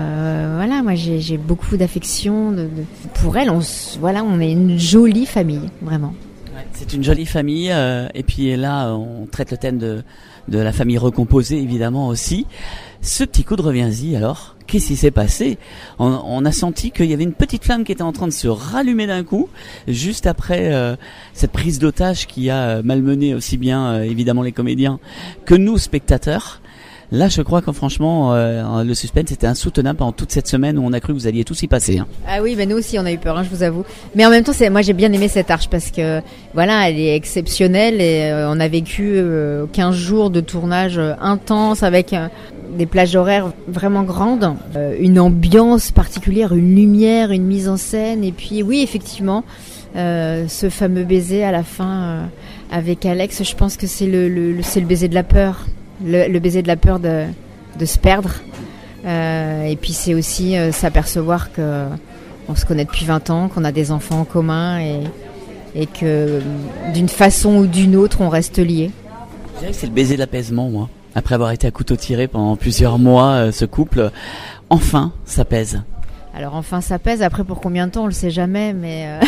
Moi j'ai beaucoup d'affection pour elle. On est une jolie famille, vraiment. Ouais, c'est une jolie famille. Et puis là, on traite le thème de la famille recomposée, évidemment aussi. Ce petit coup de reviens-y, alors, qu'est-ce qui s'est passé ? On a senti qu'il y avait une petite flamme qui était en train de se rallumer d'un coup, juste après cette prise d'otage qui a malmené aussi bien, évidemment, les comédiens que nous, spectateurs. Là, je crois que franchement, le suspense était insoutenable pendant toute cette semaine où on a cru que vous alliez tous y passer. Hein. Ah oui, nous aussi, on a eu peur, je vous avoue. Mais en même temps, moi, j'ai bien aimé cette arche parce que, voilà, elle est exceptionnelle et on a vécu 15 jours de tournage intense avec des plages horaires vraiment grandes, une ambiance particulière, une lumière, une mise en scène. Et puis, oui, effectivement, ce fameux baiser à la fin avec Alex, je pense que c'est le baiser de la peur. Le baiser de la peur de se perdre. Et puis c'est aussi s'apercevoir qu'on se connaît depuis 20 ans, qu'on a des enfants en commun et que d'une façon ou d'une autre, on reste liés. Je dirais que c'est le baiser de l'apaisement, moi. Après avoir été à couteau tiré pendant plusieurs mois, ce couple, enfin, ça pèse. Alors enfin, ça pèse. Après, pour combien de temps, on le sait jamais, mais...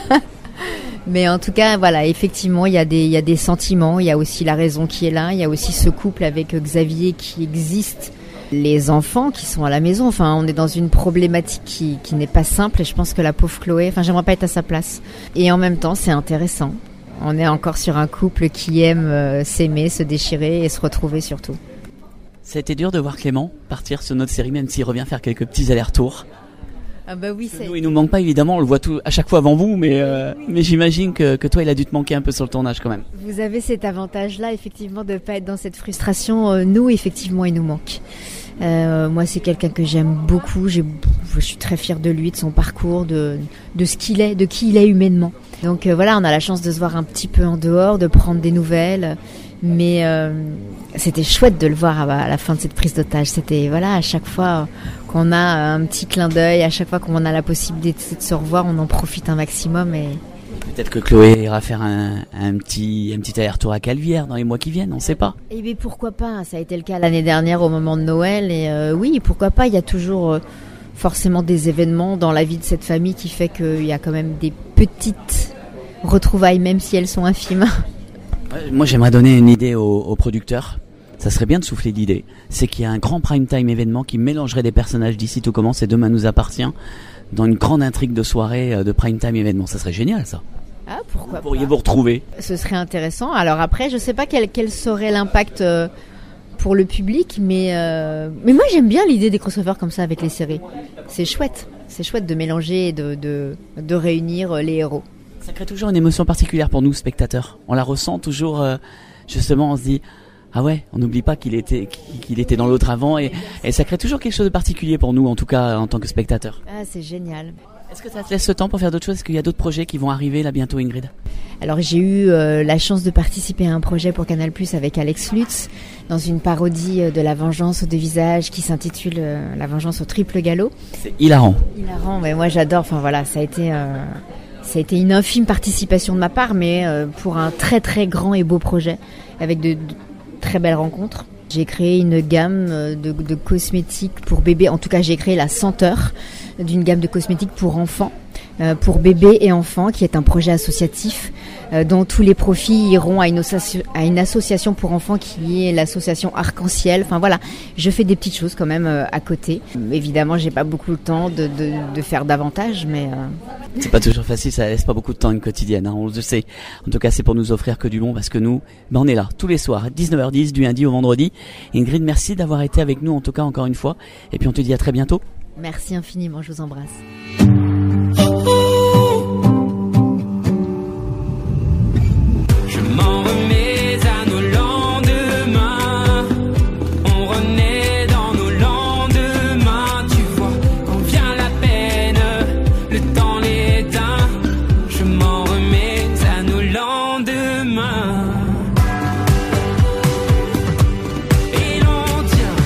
Mais en tout cas, voilà, effectivement, il y a des sentiments, il y a aussi la raison qui est là, il y a aussi ce couple avec Xavier qui existe, les enfants qui sont à la maison. Enfin, on est dans une problématique qui n'est pas simple et je pense que la pauvre Chloé, j'aimerais pas être à sa place. Et en même temps, c'est intéressant. On est encore sur un couple qui aime s'aimer, se déchirer et se retrouver surtout. Ça a été dur de voir Clément partir sur notre série, même s'il revient faire quelques petits allers-retours. Ah bah oui, nous, il nous manque pas évidemment, on le voit tout à chaque fois avant vous, mais j'imagine que toi il a dû te manquer un peu sur le tournage quand même. Vous avez cet avantage-là effectivement de pas être dans cette frustration. Nous effectivement il nous manque. Moi c'est quelqu'un que j'aime beaucoup. Je suis très fière de lui, de son parcours, de ce qu'il est, de qui il est humainement. Donc voilà, on a la chance de se voir un petit peu en dehors, de prendre des nouvelles. Mais c'était chouette de le voir à la fin de cette prise d'otage. C'était voilà, à chaque fois qu'on a un petit clin d'œil, à chaque fois qu'on a la possibilité de se revoir, on en profite un maximum. Et peut-être que Chloé ira faire un petit aller-retour à Calvière dans les mois qui viennent, on ne sait pas. Et bien pourquoi pas, ça a été le cas l'année dernière au moment de Noël. Et oui, pourquoi pas, il y a toujours forcément des événements dans la vie de cette famille qui fait qu'il y a quand même des petites retrouvailles, même si elles sont infimes. Moi, j'aimerais donner une idée aux producteurs. ça serait bien de souffler d'idées, c'est qu'il y a un grand prime time événement qui mélangerait des personnages d'ici tout commence et demain nous appartient dans une grande intrigue de soirée de prime time événement. Ça serait génial, ça. Ah, pourquoi Vous pourriez vous retrouver. Ce serait intéressant. Alors après, je sais pas quel serait l'impact pour le public, mais moi j'aime bien l'idée des crossovers comme ça avec les séries. C'est chouette de mélanger et de réunir les héros. Ça crée toujours une émotion particulière pour nous, spectateurs. On la ressent toujours, justement, on se dit, ah ouais, on n'oublie pas qu'il était dans l'autre avant, et ça crée toujours quelque chose de particulier pour nous, en tout cas en tant que spectateurs. Ah, c'est génial. Est-ce que ça te laisse ce temps pour faire d'autres choses? Est-ce qu'il y a d'autres projets qui vont arriver là bientôt, Ingrid? Alors j'ai eu la chance de participer à un projet pour Canal+ avec Alex Lutz dans une parodie de La Vengeance aux deux visages qui s'intitule La Vengeance au triple galop. C'est hilarant. Hilarant, mais moi j'adore. Enfin voilà, ça a été une infime participation de ma part, mais pour un très très grand et beau projet avec de très belles rencontres. J'ai créé une gamme de cosmétiques pour bébés. En tout cas, j'ai créé la senteur d'une gamme de cosmétiques pour enfants, pour bébés et enfants, qui est un projet associatif dont tous les profits iront à une association pour enfants qui est l'association Arc-en-Ciel. Enfin voilà, je fais des petites choses quand même à côté. Évidemment, j'ai pas beaucoup le temps de faire davantage, mais... C'est pas toujours facile, ça laisse pas beaucoup de temps une quotidienne, hein, on le sait. En tout cas, c'est pour nous offrir que du bon, parce que nous, on est là tous les soirs à 19h10 du lundi au vendredi. Ingrid, merci d'avoir été avec nous, en tout cas encore une fois. Et puis on te dit à très bientôt. Merci infiniment, je vous embrasse. Je m'en remets à nos lendemains. On renaît dans nos lendemains. Tu vois, quand vient la peine, le temps l'éteint. Je m'en remets à nos lendemains. Et l'on tient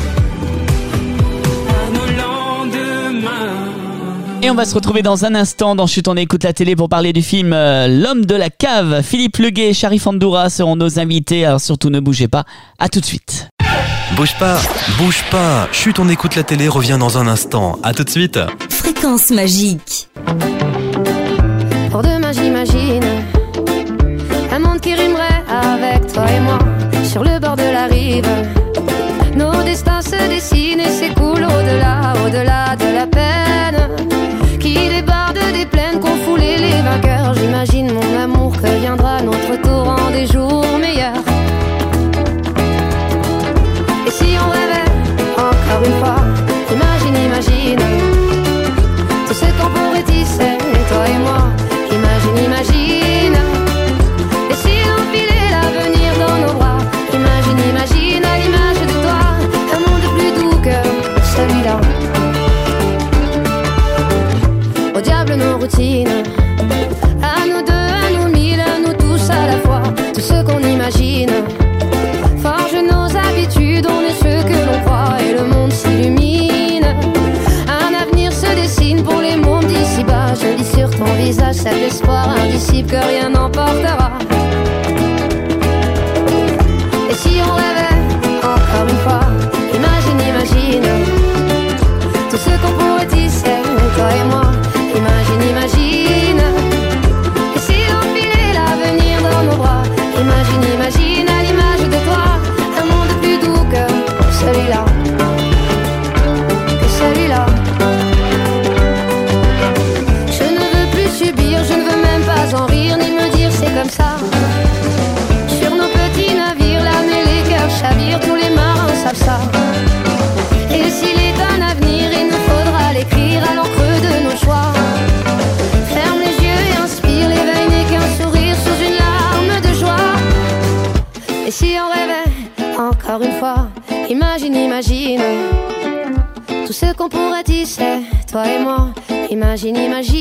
à nos lendemains. Et on va se retrouver dans un instant dans Chut, on écoute la télé pour parler du film L'homme de la cave. Philippe Leguet et Sharif Andoura seront nos invités, alors surtout ne bougez pas. À tout de suite. Bouge pas, bouge pas. Chut, on écoute la télé revient dans un instant. À tout de suite. Fréquence magique. Pour demain j'imagine un monde qui rimerait avec toi et moi sur le bord de la rive. Nos destins se dessinent et s'écoulent au-delà, au-delà de la peine qui débarde des plaines qu'ont foulé les vainqueurs. J'imagine mon amour que viendra notre torrent des jours meilleurs. Et si on rêvait encore une fois, imagine tout ce qu'on pourrait tisser, toi et moi. Imagine et si on filait l'avenir dans nos bras. Imagine à l'image de toi un monde plus doux que celui-là. Au diable nos routines, à nous deux, à nous mille, à nous tous à la fois. Tout ce qu'on imagine forge nos habitudes, on est ce que l'on croit et le monde s'illumine. Un avenir se dessine pour les mondes d'ici-bas. Je lis sur ton visage cet espoir indicible que rien n'emportera. Et si on rêvait encore une fois, imagine tout ce qu'on pourrait tisser, toi et moi. Imagine et si on filait l'avenir dans nos bras. Imagine à l'image de toi un monde plus doux que celui-là. Je ne veux plus subir, je ne veux même pas en rire ni me dire c'est comme ça. Sur nos petits navires, l'âme et les cœurs chavirent, tous les marins savent ça. Et s'il est un avenir, il nous faudra l'écrire à l'encre de nos choix. Ferme les yeux et inspire, l'éveil n'est qu'un sourire sous une larme de joie. Et si on rêvait encore une fois, imagine tout ce qu'on pourrait tisser, toi et moi. Imagine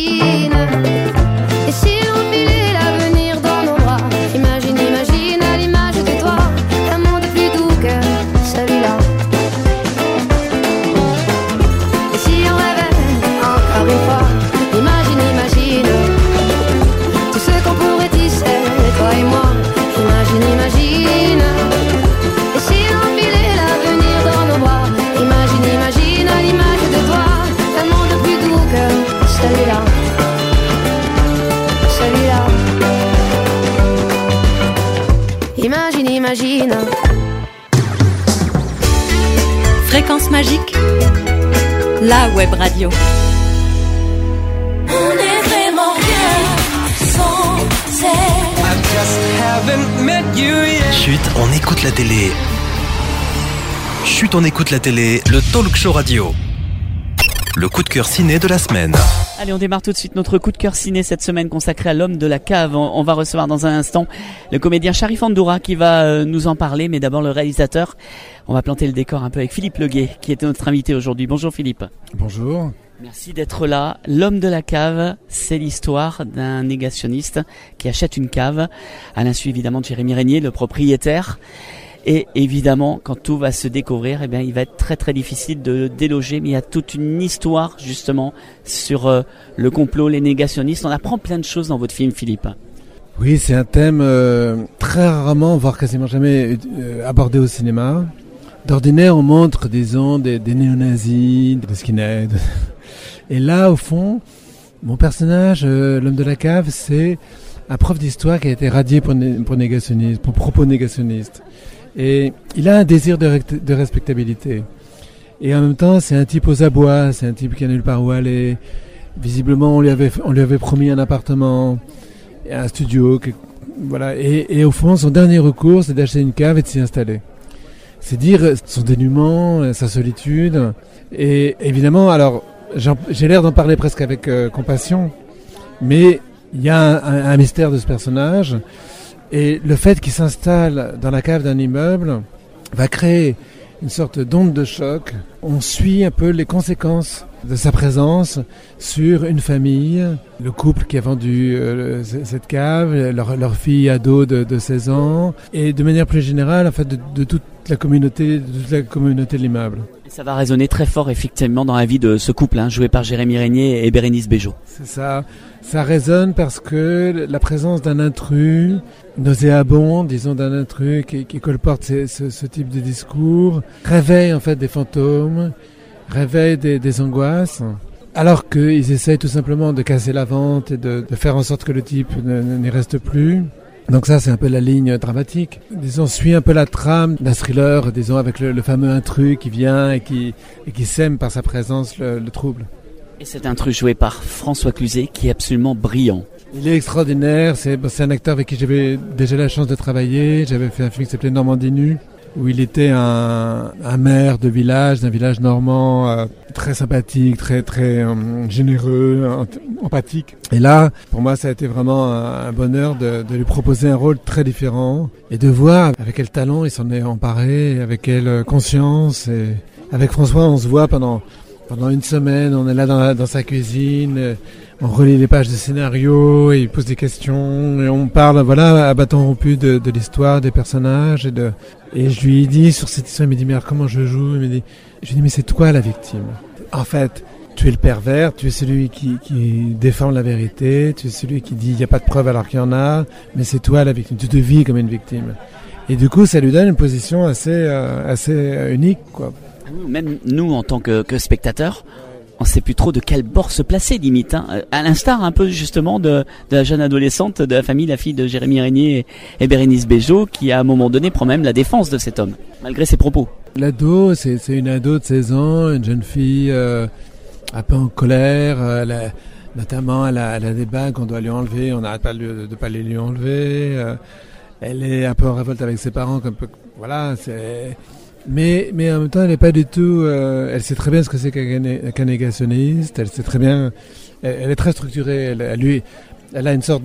et si on filait l'avenir dans nos bras. Imagine à l'image de toi un monde plus doux que celui-là. Et si on rêvait encore une fois, imagine tout ce qu'on pourrait tisser, toi et moi. Imagine et si on filait l'avenir dans nos bras. Imagine à l'image de toi un monde plus doux que celui-là. Fréquence Magique, la web radio. On est vraiment bien sans elle. Chut, on écoute la télé. Chut, on écoute la télé, le talk show radio. Le coup de cœur ciné de la semaine. Allez, on démarre tout de suite notre coup de cœur ciné cette semaine consacré à l'homme de la cave. On va recevoir dans un instant le comédien Sharif Andoura qui va nous en parler, mais d'abord le réalisateur. On va planter le décor un peu avec Philippe Leguet qui était notre invité aujourd'hui. Bonjour Philippe. Bonjour. Merci d'être là. L'homme de la cave, c'est l'histoire d'un négationniste qui achète une cave à l'insu évidemment de Jérémy Régnier, le propriétaire. Et évidemment, quand tout va se découvrir, eh bien, il va être très très difficile de déloger. Mais il y a toute une histoire justement sur le complot, les négationnistes. On apprend plein de choses dans votre film, Philippe. Oui, c'est un thème très rarement, voire quasiment jamais abordé au cinéma. D'ordinaire, on montre, disons, des néo-nazis, des skinheads. Et là, au fond, mon personnage, l'homme de la cave, c'est un prof d'histoire qui a été radié pour négationniste, pour propos négationnistes. Et il a un désir de respectabilité. Et en même temps, c'est un type aux abois, c'est un type qui n'a nulle part où aller. Visiblement, on lui avait promis un appartement, un studio, voilà. Et au fond, son dernier recours, c'est d'acheter une cave et de s'y installer. C'est dire son dénuement, sa solitude. Et évidemment, alors, j'ai l'air d'en parler presque avec compassion, mais il y a un mystère de ce personnage. Et le fait qu'il s'installe dans la cave d'un immeuble va créer une sorte d'onde de choc. On suit un peu les conséquences de sa présence sur une famille, le couple qui a vendu cette cave, leur fille ado de 16 ans, et de manière plus générale, en fait, de toute la communauté de l'immeuble. Ça va résonner très fort effectivement dans la vie de ce couple, joué par Jérémy Régnier et Bérénice Bejo. C'est ça. Ça résonne parce que la présence d'un intrus nauséabond, disons d'un intrus qui colporte ce type de discours, réveille en fait des fantômes, réveille des angoisses, alors qu'ils essayent tout simplement de casser la vente et de faire en sorte que le type n'y reste plus. Donc ça, c'est un peu la ligne dramatique. Disons, suit un peu la trame d'un thriller, disons, avec le fameux intrus qui vient et qui sème par sa présence le trouble. Et cet intrus joué par François Cluzet qui est absolument brillant. Il est extraordinaire, c'est un acteur avec qui j'avais déjà la chance de travailler. J'avais fait un film qui s'appelait Normandie nue, où il était un maire de village, d'un village normand, très sympathique, très généreux, empathique. Et là, pour moi, ça a été vraiment un bonheur de lui proposer un rôle très différent et de voir avec quel talent il s'en est emparé, avec quelle conscience. Et avec François, on se voit pendant une semaine, on est là dans sa cuisine, on relit les pages de scénario, et il pose des questions, et on parle, voilà, à bâton rompu de l'histoire, des personnages, et je lui dis sur cette histoire, il me dit, mais alors comment je joue? Je lui dis, mais c'est toi la victime. En fait, tu es le pervers, tu es celui qui défend la vérité, tu es celui qui dit, il n'y a pas de preuve alors qu'il y en a, mais c'est toi la victime, tu te vis comme une victime. Et du coup, ça lui donne une position assez unique, quoi. Même nous, en tant que spectateurs, on ne sait plus trop de quel bord se placer, limite. À l'instar un peu justement de la jeune adolescente de la famille, la fille de Jérémy Régnier et Bérénice Bejo, qui à un moment donné prend même la défense de cet homme, malgré ses propos. L'ado, c'est une ado de 16 ans, une jeune fille un peu en colère. Notamment, elle a des bagues qu'on doit lui enlever, on n'arrête pas de pas les lui enlever. Elle est un peu en révolte avec ses parents, voilà, c'est... Mais en même temps, elle n'est pas du tout. Elle sait très bien ce que c'est qu'un négationniste. Elle sait très bien. Elle est très structurée. Elle a une sorte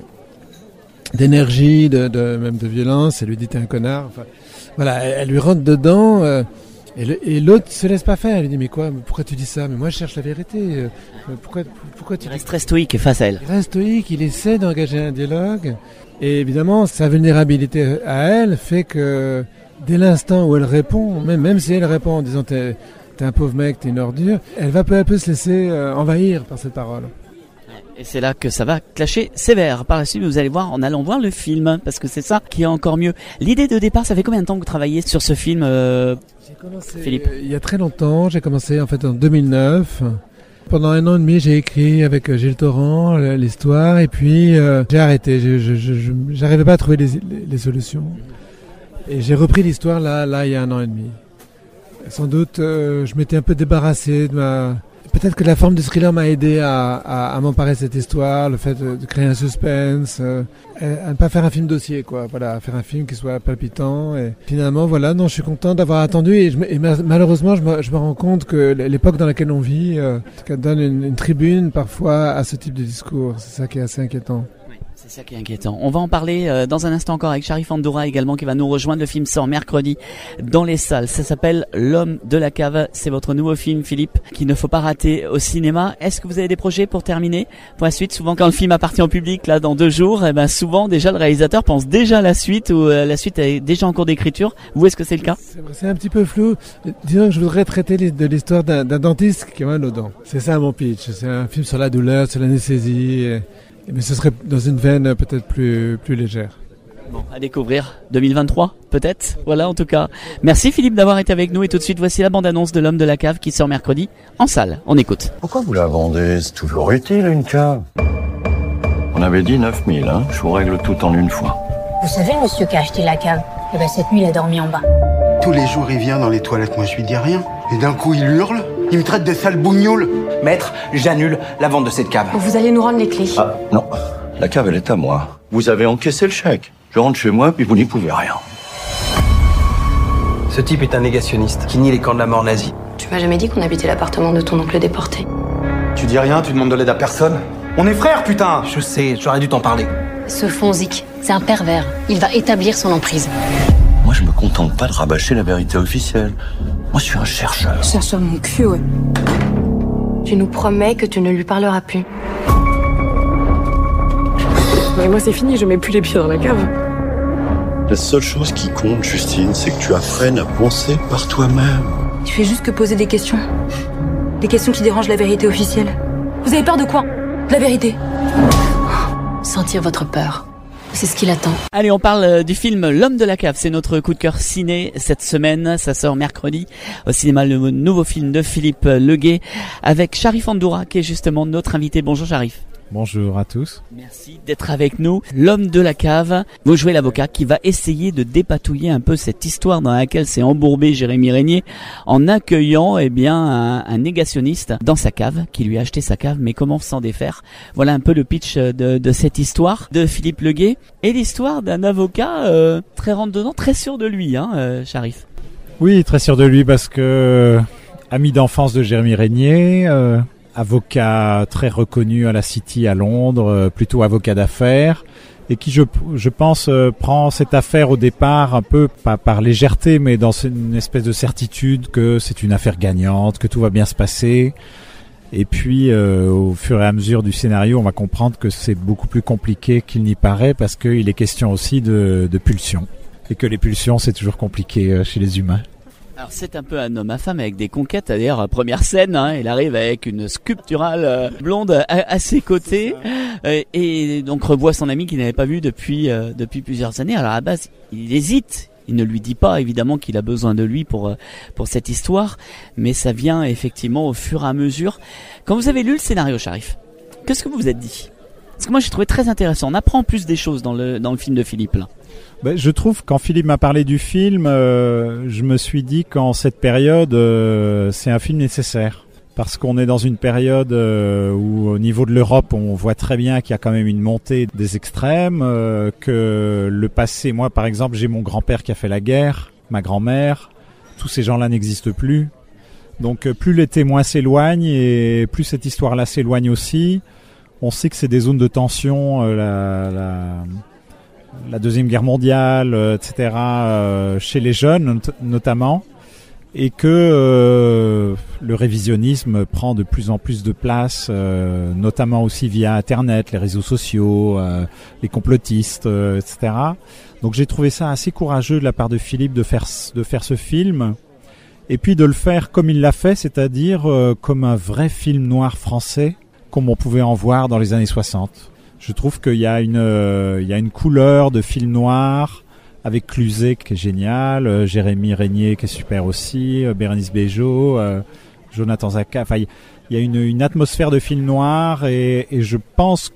d'énergie, même de violence. Elle lui dit t'es un connard. Enfin, voilà, elle lui rentre dedans. Et l'autre se laisse pas faire. Elle lui dit mais quoi? Pourquoi tu dis ça? Mais moi je cherche la vérité. Pourquoi tu? Il reste très stoïque face à elle. Il reste stoïque. Il essaie d'engager un dialogue. Et évidemment, sa vulnérabilité à elle fait que dès l'instant où elle répond, même si elle répond en disant t'es un pauvre mec, t'es une ordure, elle va peu à peu se laisser envahir par cette parole. Et c'est là que ça va clasher sévère. Par la suite, vous allez voir en allant voir le film, parce que c'est ça qui est encore mieux. L'idée de départ, ça fait combien de temps que vous travaillez sur ce film, Philippe? Il y a très longtemps, j'ai commencé en fait en 2009. Pendant 1 an et demi, j'ai écrit avec Gilles Torrent l'histoire, et puis j'ai arrêté. Je n'arrivais pas à trouver les solutions. Et j'ai repris l'histoire là il y a 1 an et demi. Sans doute, je m'étais un peu débarrassé de ma... Peut-être que la forme du thriller m'a aidé à m'emparer de cette histoire, le fait de créer un suspense, à ne pas faire un film dossier, quoi. Voilà, à faire un film qui soit palpitant. Et finalement, voilà, non, je suis content d'avoir attendu. Et malheureusement, je me rends compte que l'époque dans laquelle on vit donne une tribune parfois à ce type de discours. C'est ça qui est assez inquiétant. C'est ça qui est inquiétant. On va en parler dans un instant encore avec Sharif Andoura également qui va nous rejoindre. Le film sort mercredi dans les salles. Ça s'appelle L'homme de la cave. C'est votre nouveau film, Philippe, qu'il ne faut pas rater au cinéma. Est-ce que vous avez des projets pour terminer pour la suite? Souvent quand le film appartient au public, là dans 2 jours, souvent déjà le réalisateur pense déjà à la suite ou la suite est déjà en cours d'écriture. Vous, est-ce que c'est le cas? C'est un petit peu flou. Disons que je voudrais traiter de l'histoire d'un dentiste qui a mal aux dents. C'est ça mon pitch. C'est un film sur la douleur, sur l'anesthésie. Mais ce serait dans une veine peut-être plus légère. Bon, à découvrir 2023 peut-être. Voilà, en tout cas. Merci Philippe d'avoir été avec nous et tout de suite voici la bande-annonce de L'homme de la cave qui sort mercredi en salle. On écoute. Pourquoi vous la vendez? C'est toujours utile une cave. On avait dit 9000, hein. Je vous règle tout en une fois. Vous savez le monsieur qui a acheté la cave? Eh ben cette nuit il a dormi en bas. Tous les jours il vient dans les toilettes, moi je lui dis rien. Et d'un coup il hurle, il me traite de sale bougnoule. Maître, j'annule la vente de cette cave. Vous allez nous rendre les clés. Ah, non, la cave elle est à moi. Vous avez encaissé le chèque. Je rentre chez moi puis vous n'y pouvez rien. Ce type est un négationniste qui nie les camps de la mort nazie. Tu m'as jamais dit qu'on habitait l'appartement de ton oncle déporté. Tu dis rien, tu demandes de l'aide à personne. On est frères, putain. Je sais, j'aurais dû t'en parler. Ce Fonzik, c'est un pervers. Il va établir son emprise. Moi je me contente pas de rabâcher la vérité officielle. Moi je suis un chercheur. Chercheur mon cul, ouais. Tu nous promets que tu ne lui parleras plus. Mais moi c'est fini, je mets plus les pieds dans la cave. La seule chose qui compte, Justine, c'est que tu apprennes à penser par toi-même. Tu fais juste que poser des questions. Des questions qui dérangent la vérité officielle. Vous avez peur de quoi? De la vérité. Sentir votre peur. C'est ce qu'il attend. Allez, on parle du film L'homme de la cave. C'est notre coup de cœur ciné cette semaine. Ça sort mercredi au cinéma, le nouveau film de Philippe Leguet avec Sharif Andoura qui est justement notre invité. Bonjour Sharif. Bonjour à tous. Merci d'être avec nous. L'homme de la cave, vous jouez l'avocat qui va essayer de dépatouiller un peu cette histoire dans laquelle s'est embourbé Jérémy Régnier en accueillant un négationniste dans sa cave, qui lui a acheté sa cave, mais comment s'en défaire? Voilà un peu le pitch de cette histoire de Philippe Leguet et l'histoire d'un avocat très rentre-dedans, très sûr de lui, Sharif. Oui, très sûr de lui parce que ami d'enfance de Jérémy Régnier, avocat très reconnu à la City à Londres, plutôt avocat d'affaires, et qui je pense prend cette affaire au départ un peu pas par légèreté, mais dans une espèce de certitude que c'est une affaire gagnante, que tout va bien se passer. Et puis au fur et à mesure du scénario, on va comprendre que c'est beaucoup plus compliqué qu'il n'y paraît parce qu'il est question aussi de pulsions, et que les pulsions c'est toujours compliqué chez les humains. Alors c'est un peu un homme à femme avec des conquêtes. D'ailleurs, première scène, il arrive avec une sculpturale blonde à ses côtés et donc revoit son ami qu'il n'avait pas vu depuis plusieurs années. Alors à la base, il hésite. Il ne lui dit pas évidemment qu'il a besoin de lui pour cette histoire, mais ça vient effectivement au fur et à mesure. Quand vous avez lu le scénario, Sharif, qu'est-ce que vous vous êtes dit? Parce que moi j'ai trouvé très intéressant. On apprend plus des choses dans le film de Philippe là. Je trouve quand Philippe m'a parlé du film, je me suis dit qu'en cette période, c'est un film nécessaire. Parce qu'on est dans une période où au niveau de l'Europe, on voit très bien qu'il y a quand même une montée des extrêmes, que le passé, moi par exemple, j'ai mon grand-père qui a fait la guerre, ma grand-mère, tous ces gens-là n'existent plus. Donc plus les témoins s'éloignent et plus cette histoire-là s'éloigne aussi. On sait que c'est des zones de tension, la Deuxième Guerre mondiale, etc., chez les jeunes notamment, et que le révisionnisme prend de plus en plus de place, notamment aussi via Internet, les réseaux sociaux, les complotistes, etc. Donc j'ai trouvé ça assez courageux de la part de Philippe de faire ce film, et puis de le faire comme il l'a fait, c'est-à-dire comme un vrai film noir français, comme on pouvait en voir dans les années 60. Je trouve qu'il y a une couleur de film noir avec Cluzet qui est génial, Jérémy Régnier qui est super aussi, Bérénice Bejo, Jonathan Zaka. Enfin, il y a une atmosphère de film noir et je pense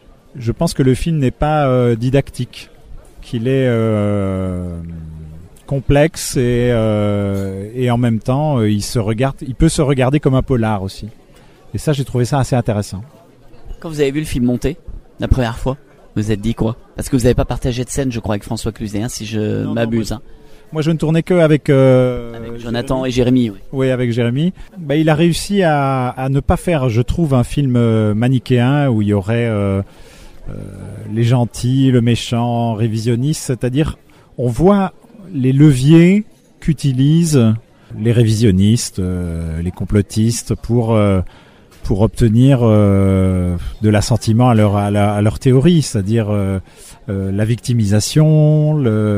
que le film n'est pas didactique, qu'il est complexe et en même temps il peut se regarder comme un polar aussi. Et ça, j'ai trouvé ça assez intéressant. Quand vous avez vu le film monter la première fois, vous vous êtes dit quoi? Parce que vous n'avez pas partagé de scène, je crois, avec François Cluzet, si je m'abuse. Moi, je ne tournais que avec Jonathan et Jérémy. Oui, avec Jérémy. Il a réussi à ne pas faire, je trouve, un film manichéen où il y aurait les gentils, le méchant, révisionniste. C'est-à-dire, on voit les leviers qu'utilisent les révisionnistes, les complotistes pour obtenir de l'assentiment à leur théorie, c'est-à-dire la victimisation,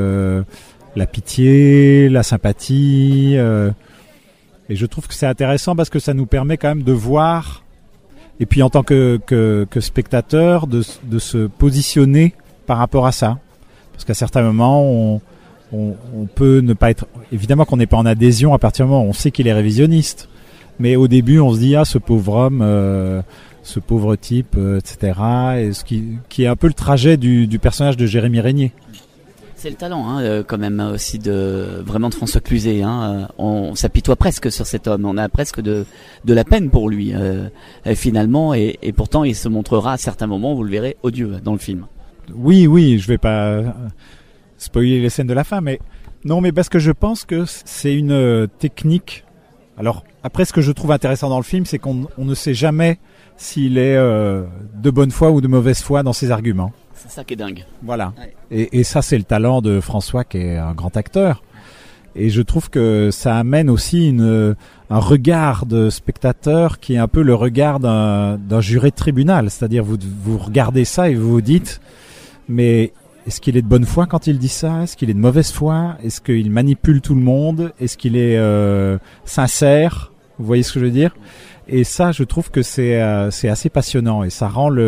la pitié, la sympathie. Et je trouve que c'est intéressant parce que ça nous permet quand même de voir, et puis en tant que spectateur, de se positionner par rapport à ça. Parce qu'à certains moments, on peut ne pas être... Évidemment qu'on n'est pas en adhésion à partir du moment où on sait qu'il est révisionniste. Mais au début, on se dit, ce pauvre homme, ce pauvre type, etc. Et ce qui est un peu le trajet du personnage de Jérémy Régnier. C'est le talent, quand même, aussi de François Cluzet. On s'apitoie presque sur cet homme. On a presque de la peine pour lui, finalement. Et pourtant, il se montrera à certains moments, vous le verrez, odieux dans le film. Oui, je vais pas spoiler les scènes de la fin, mais non, mais parce que je pense que c'est une technique. Alors, après, ce que je trouve intéressant dans le film, c'est qu'on ne sait jamais s'il est de bonne foi ou de mauvaise foi dans ses arguments. C'est ça qui est dingue. Voilà. Ouais. Et ça, c'est le talent de François, qui est un grand acteur. Et je trouve que ça amène aussi un regard de spectateur qui est un peu le regard d'un juré de tribunal. C'est-à-dire, vous regardez ça et vous vous dites, mais est-ce qu'il est de bonne foi quand il dit ça? Est-ce qu'il est de mauvaise foi? Est-ce qu'il manipule tout le monde? Est-ce qu'il est sincère? Vous voyez ce que je veux dire? Et ça, je trouve que c'est assez passionnant et ça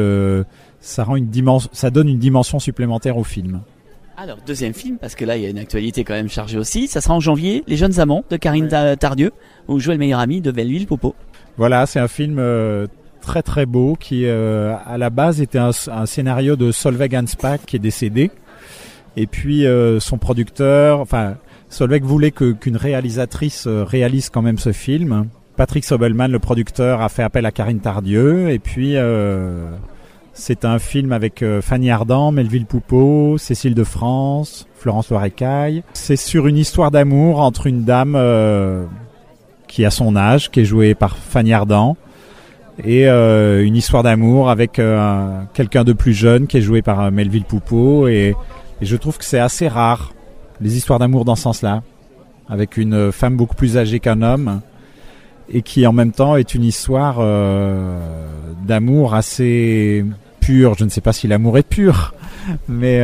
donne une dimension supplémentaire au film. Alors, deuxième film, parce que là, il y a une actualité quand même chargée aussi. Ça sera en janvier, Les Jeunes Amants de Karine Tardieu, où joue le meilleur ami de Belleville Poupeau. Voilà, c'est un film très très beau qui à la base était un scénario de Solveig Hansbach qui est décédé. Et puis son producteur, Solveig voulait qu'une réalisatrice réalise quand même ce film. Patrick Sobelman, le producteur, a fait appel à Karine Tardieu. Et puis c'est un film avec Fanny Ardant, Melville Poupeau, Cécile de France, Florence Loirecaille. C'est sur une histoire d'amour entre une dame qui a son âge, qui est jouée par Fanny Ardant, et une histoire d'amour avec quelqu'un de plus jeune qui est joué par Melville Poupeau. Et je trouve que c'est assez rare, les histoires d'amour dans ce sens-là, avec une femme beaucoup plus âgée qu'un homme, et qui en même temps est une histoire d'amour assez pure. Je ne sais pas si l'amour est pur, mais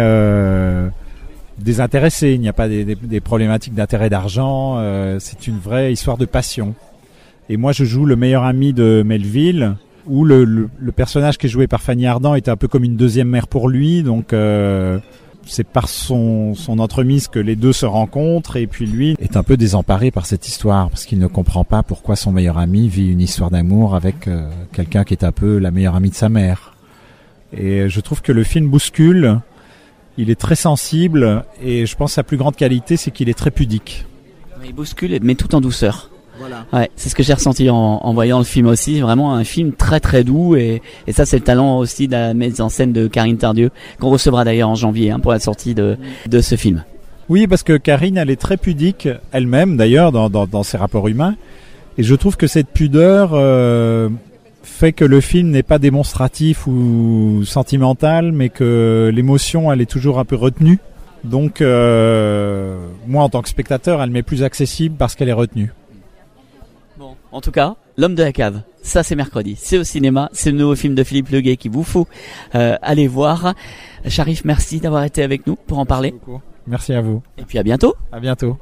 désintéressé. Il n'y a pas des problématiques d'intérêt d'argent. C'est une vraie histoire de passion. Et moi, je joue le meilleur ami de Melville, où le personnage qui est joué par Fanny Ardant est un peu comme une deuxième mère pour lui. Donc, c'est par son entremise que les deux se rencontrent. Et puis lui est un peu désemparé par cette histoire, parce qu'il ne comprend pas pourquoi son meilleur ami vit une histoire d'amour avec quelqu'un qui est un peu la meilleure amie de sa mère. Et je trouve que le film bouscule. Il est très sensible. Et je pense que sa plus grande qualité, c'est qu'il est très pudique. Il bouscule, mais tout en douceur. Voilà. Ouais, c'est ce que j'ai ressenti en voyant le film aussi. Vraiment un film très très doux, et ça c'est le talent aussi de la mise en scène de Karine Tardieu, qu'on recevra d'ailleurs en janvier pour la sortie de ce film. Oui, parce que Karine, elle est très pudique elle-même d'ailleurs dans ses rapports humains, et je trouve que cette pudeur fait que le film n'est pas démonstratif ou sentimental, mais que l'émotion, elle est toujours un peu retenue. Donc moi en tant que spectateur, elle m'est plus accessible parce qu'elle est retenue. Bon, en tout cas, L'Homme de la cave, ça c'est mercredi, c'est au cinéma, c'est le nouveau film de Philippe Leguet qu'il vous faut aller voir. Sharif, merci d'avoir été avec nous pour en parler. Merci à vous. Et puis à bientôt. À bientôt.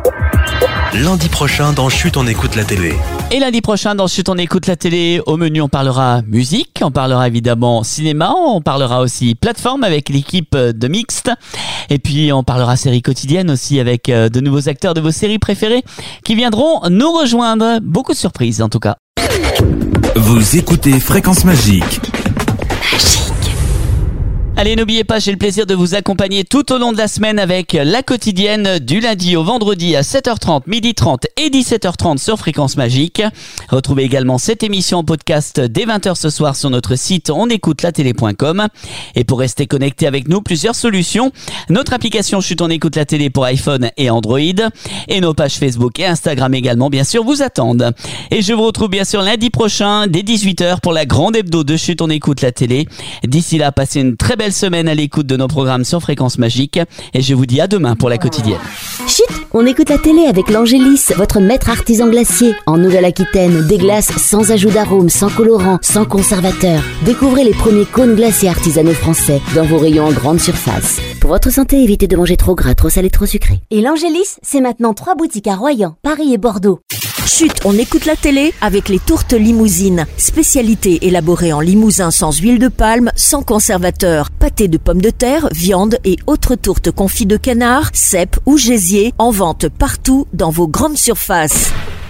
Lundi prochain dans Chut, on écoute la télé. Et lundi prochain dans Chut, on écoute la télé. Au menu, on parlera musique, on parlera évidemment cinéma, on parlera aussi plateforme avec l'équipe de Mixte. Et puis on parlera séries quotidiennes aussi avec de nouveaux acteurs de vos séries préférées qui viendront nous rejoindre. Beaucoup de surprises en tout cas. Vous écoutez Fréquence Magique. Allez, n'oubliez pas, j'ai le plaisir de vous accompagner tout au long de la semaine avec la quotidienne du lundi au vendredi à 7h30, 12h30 et 17h30 sur Fréquence Magique. Retrouvez également cette émission en podcast dès 20h ce soir sur notre site onécoutelatélé.com. Et pour rester connecté avec nous, plusieurs solutions. Notre application Chut on écoute la télé pour iPhone et Android. Et nos pages Facebook et Instagram également, bien sûr, vous attendent. Et je vous retrouve bien sûr lundi prochain dès 18h pour la grande hebdo de Chut on écoute la télé. D'ici là, passez une très belle semaine à l'écoute de nos programmes sur Fréquence Magique et je vous dis à demain pour la quotidienne. Chut, on écoute la télé avec l'Angélis, votre maître artisan glacier. En Nouvelle-Aquitaine, des glaces sans ajout d'arôme, sans colorant, sans conservateur. Découvrez les premiers cônes glacés artisanaux français dans vos rayons en grande surface. Pour votre santé, évitez de manger trop gras, trop salé, trop sucré. Et l'Angélis, c'est maintenant 3 boutiques à Royan, Paris et Bordeaux. Chut, on écoute la télé avec les tourtes limousines. Spécialité élaborée en limousin sans huile de palme, sans conservateur. Pâté de pommes de terre, viande et autres tourtes confites de canard, cèpes ou gésier en vente partout dans vos grandes surfaces.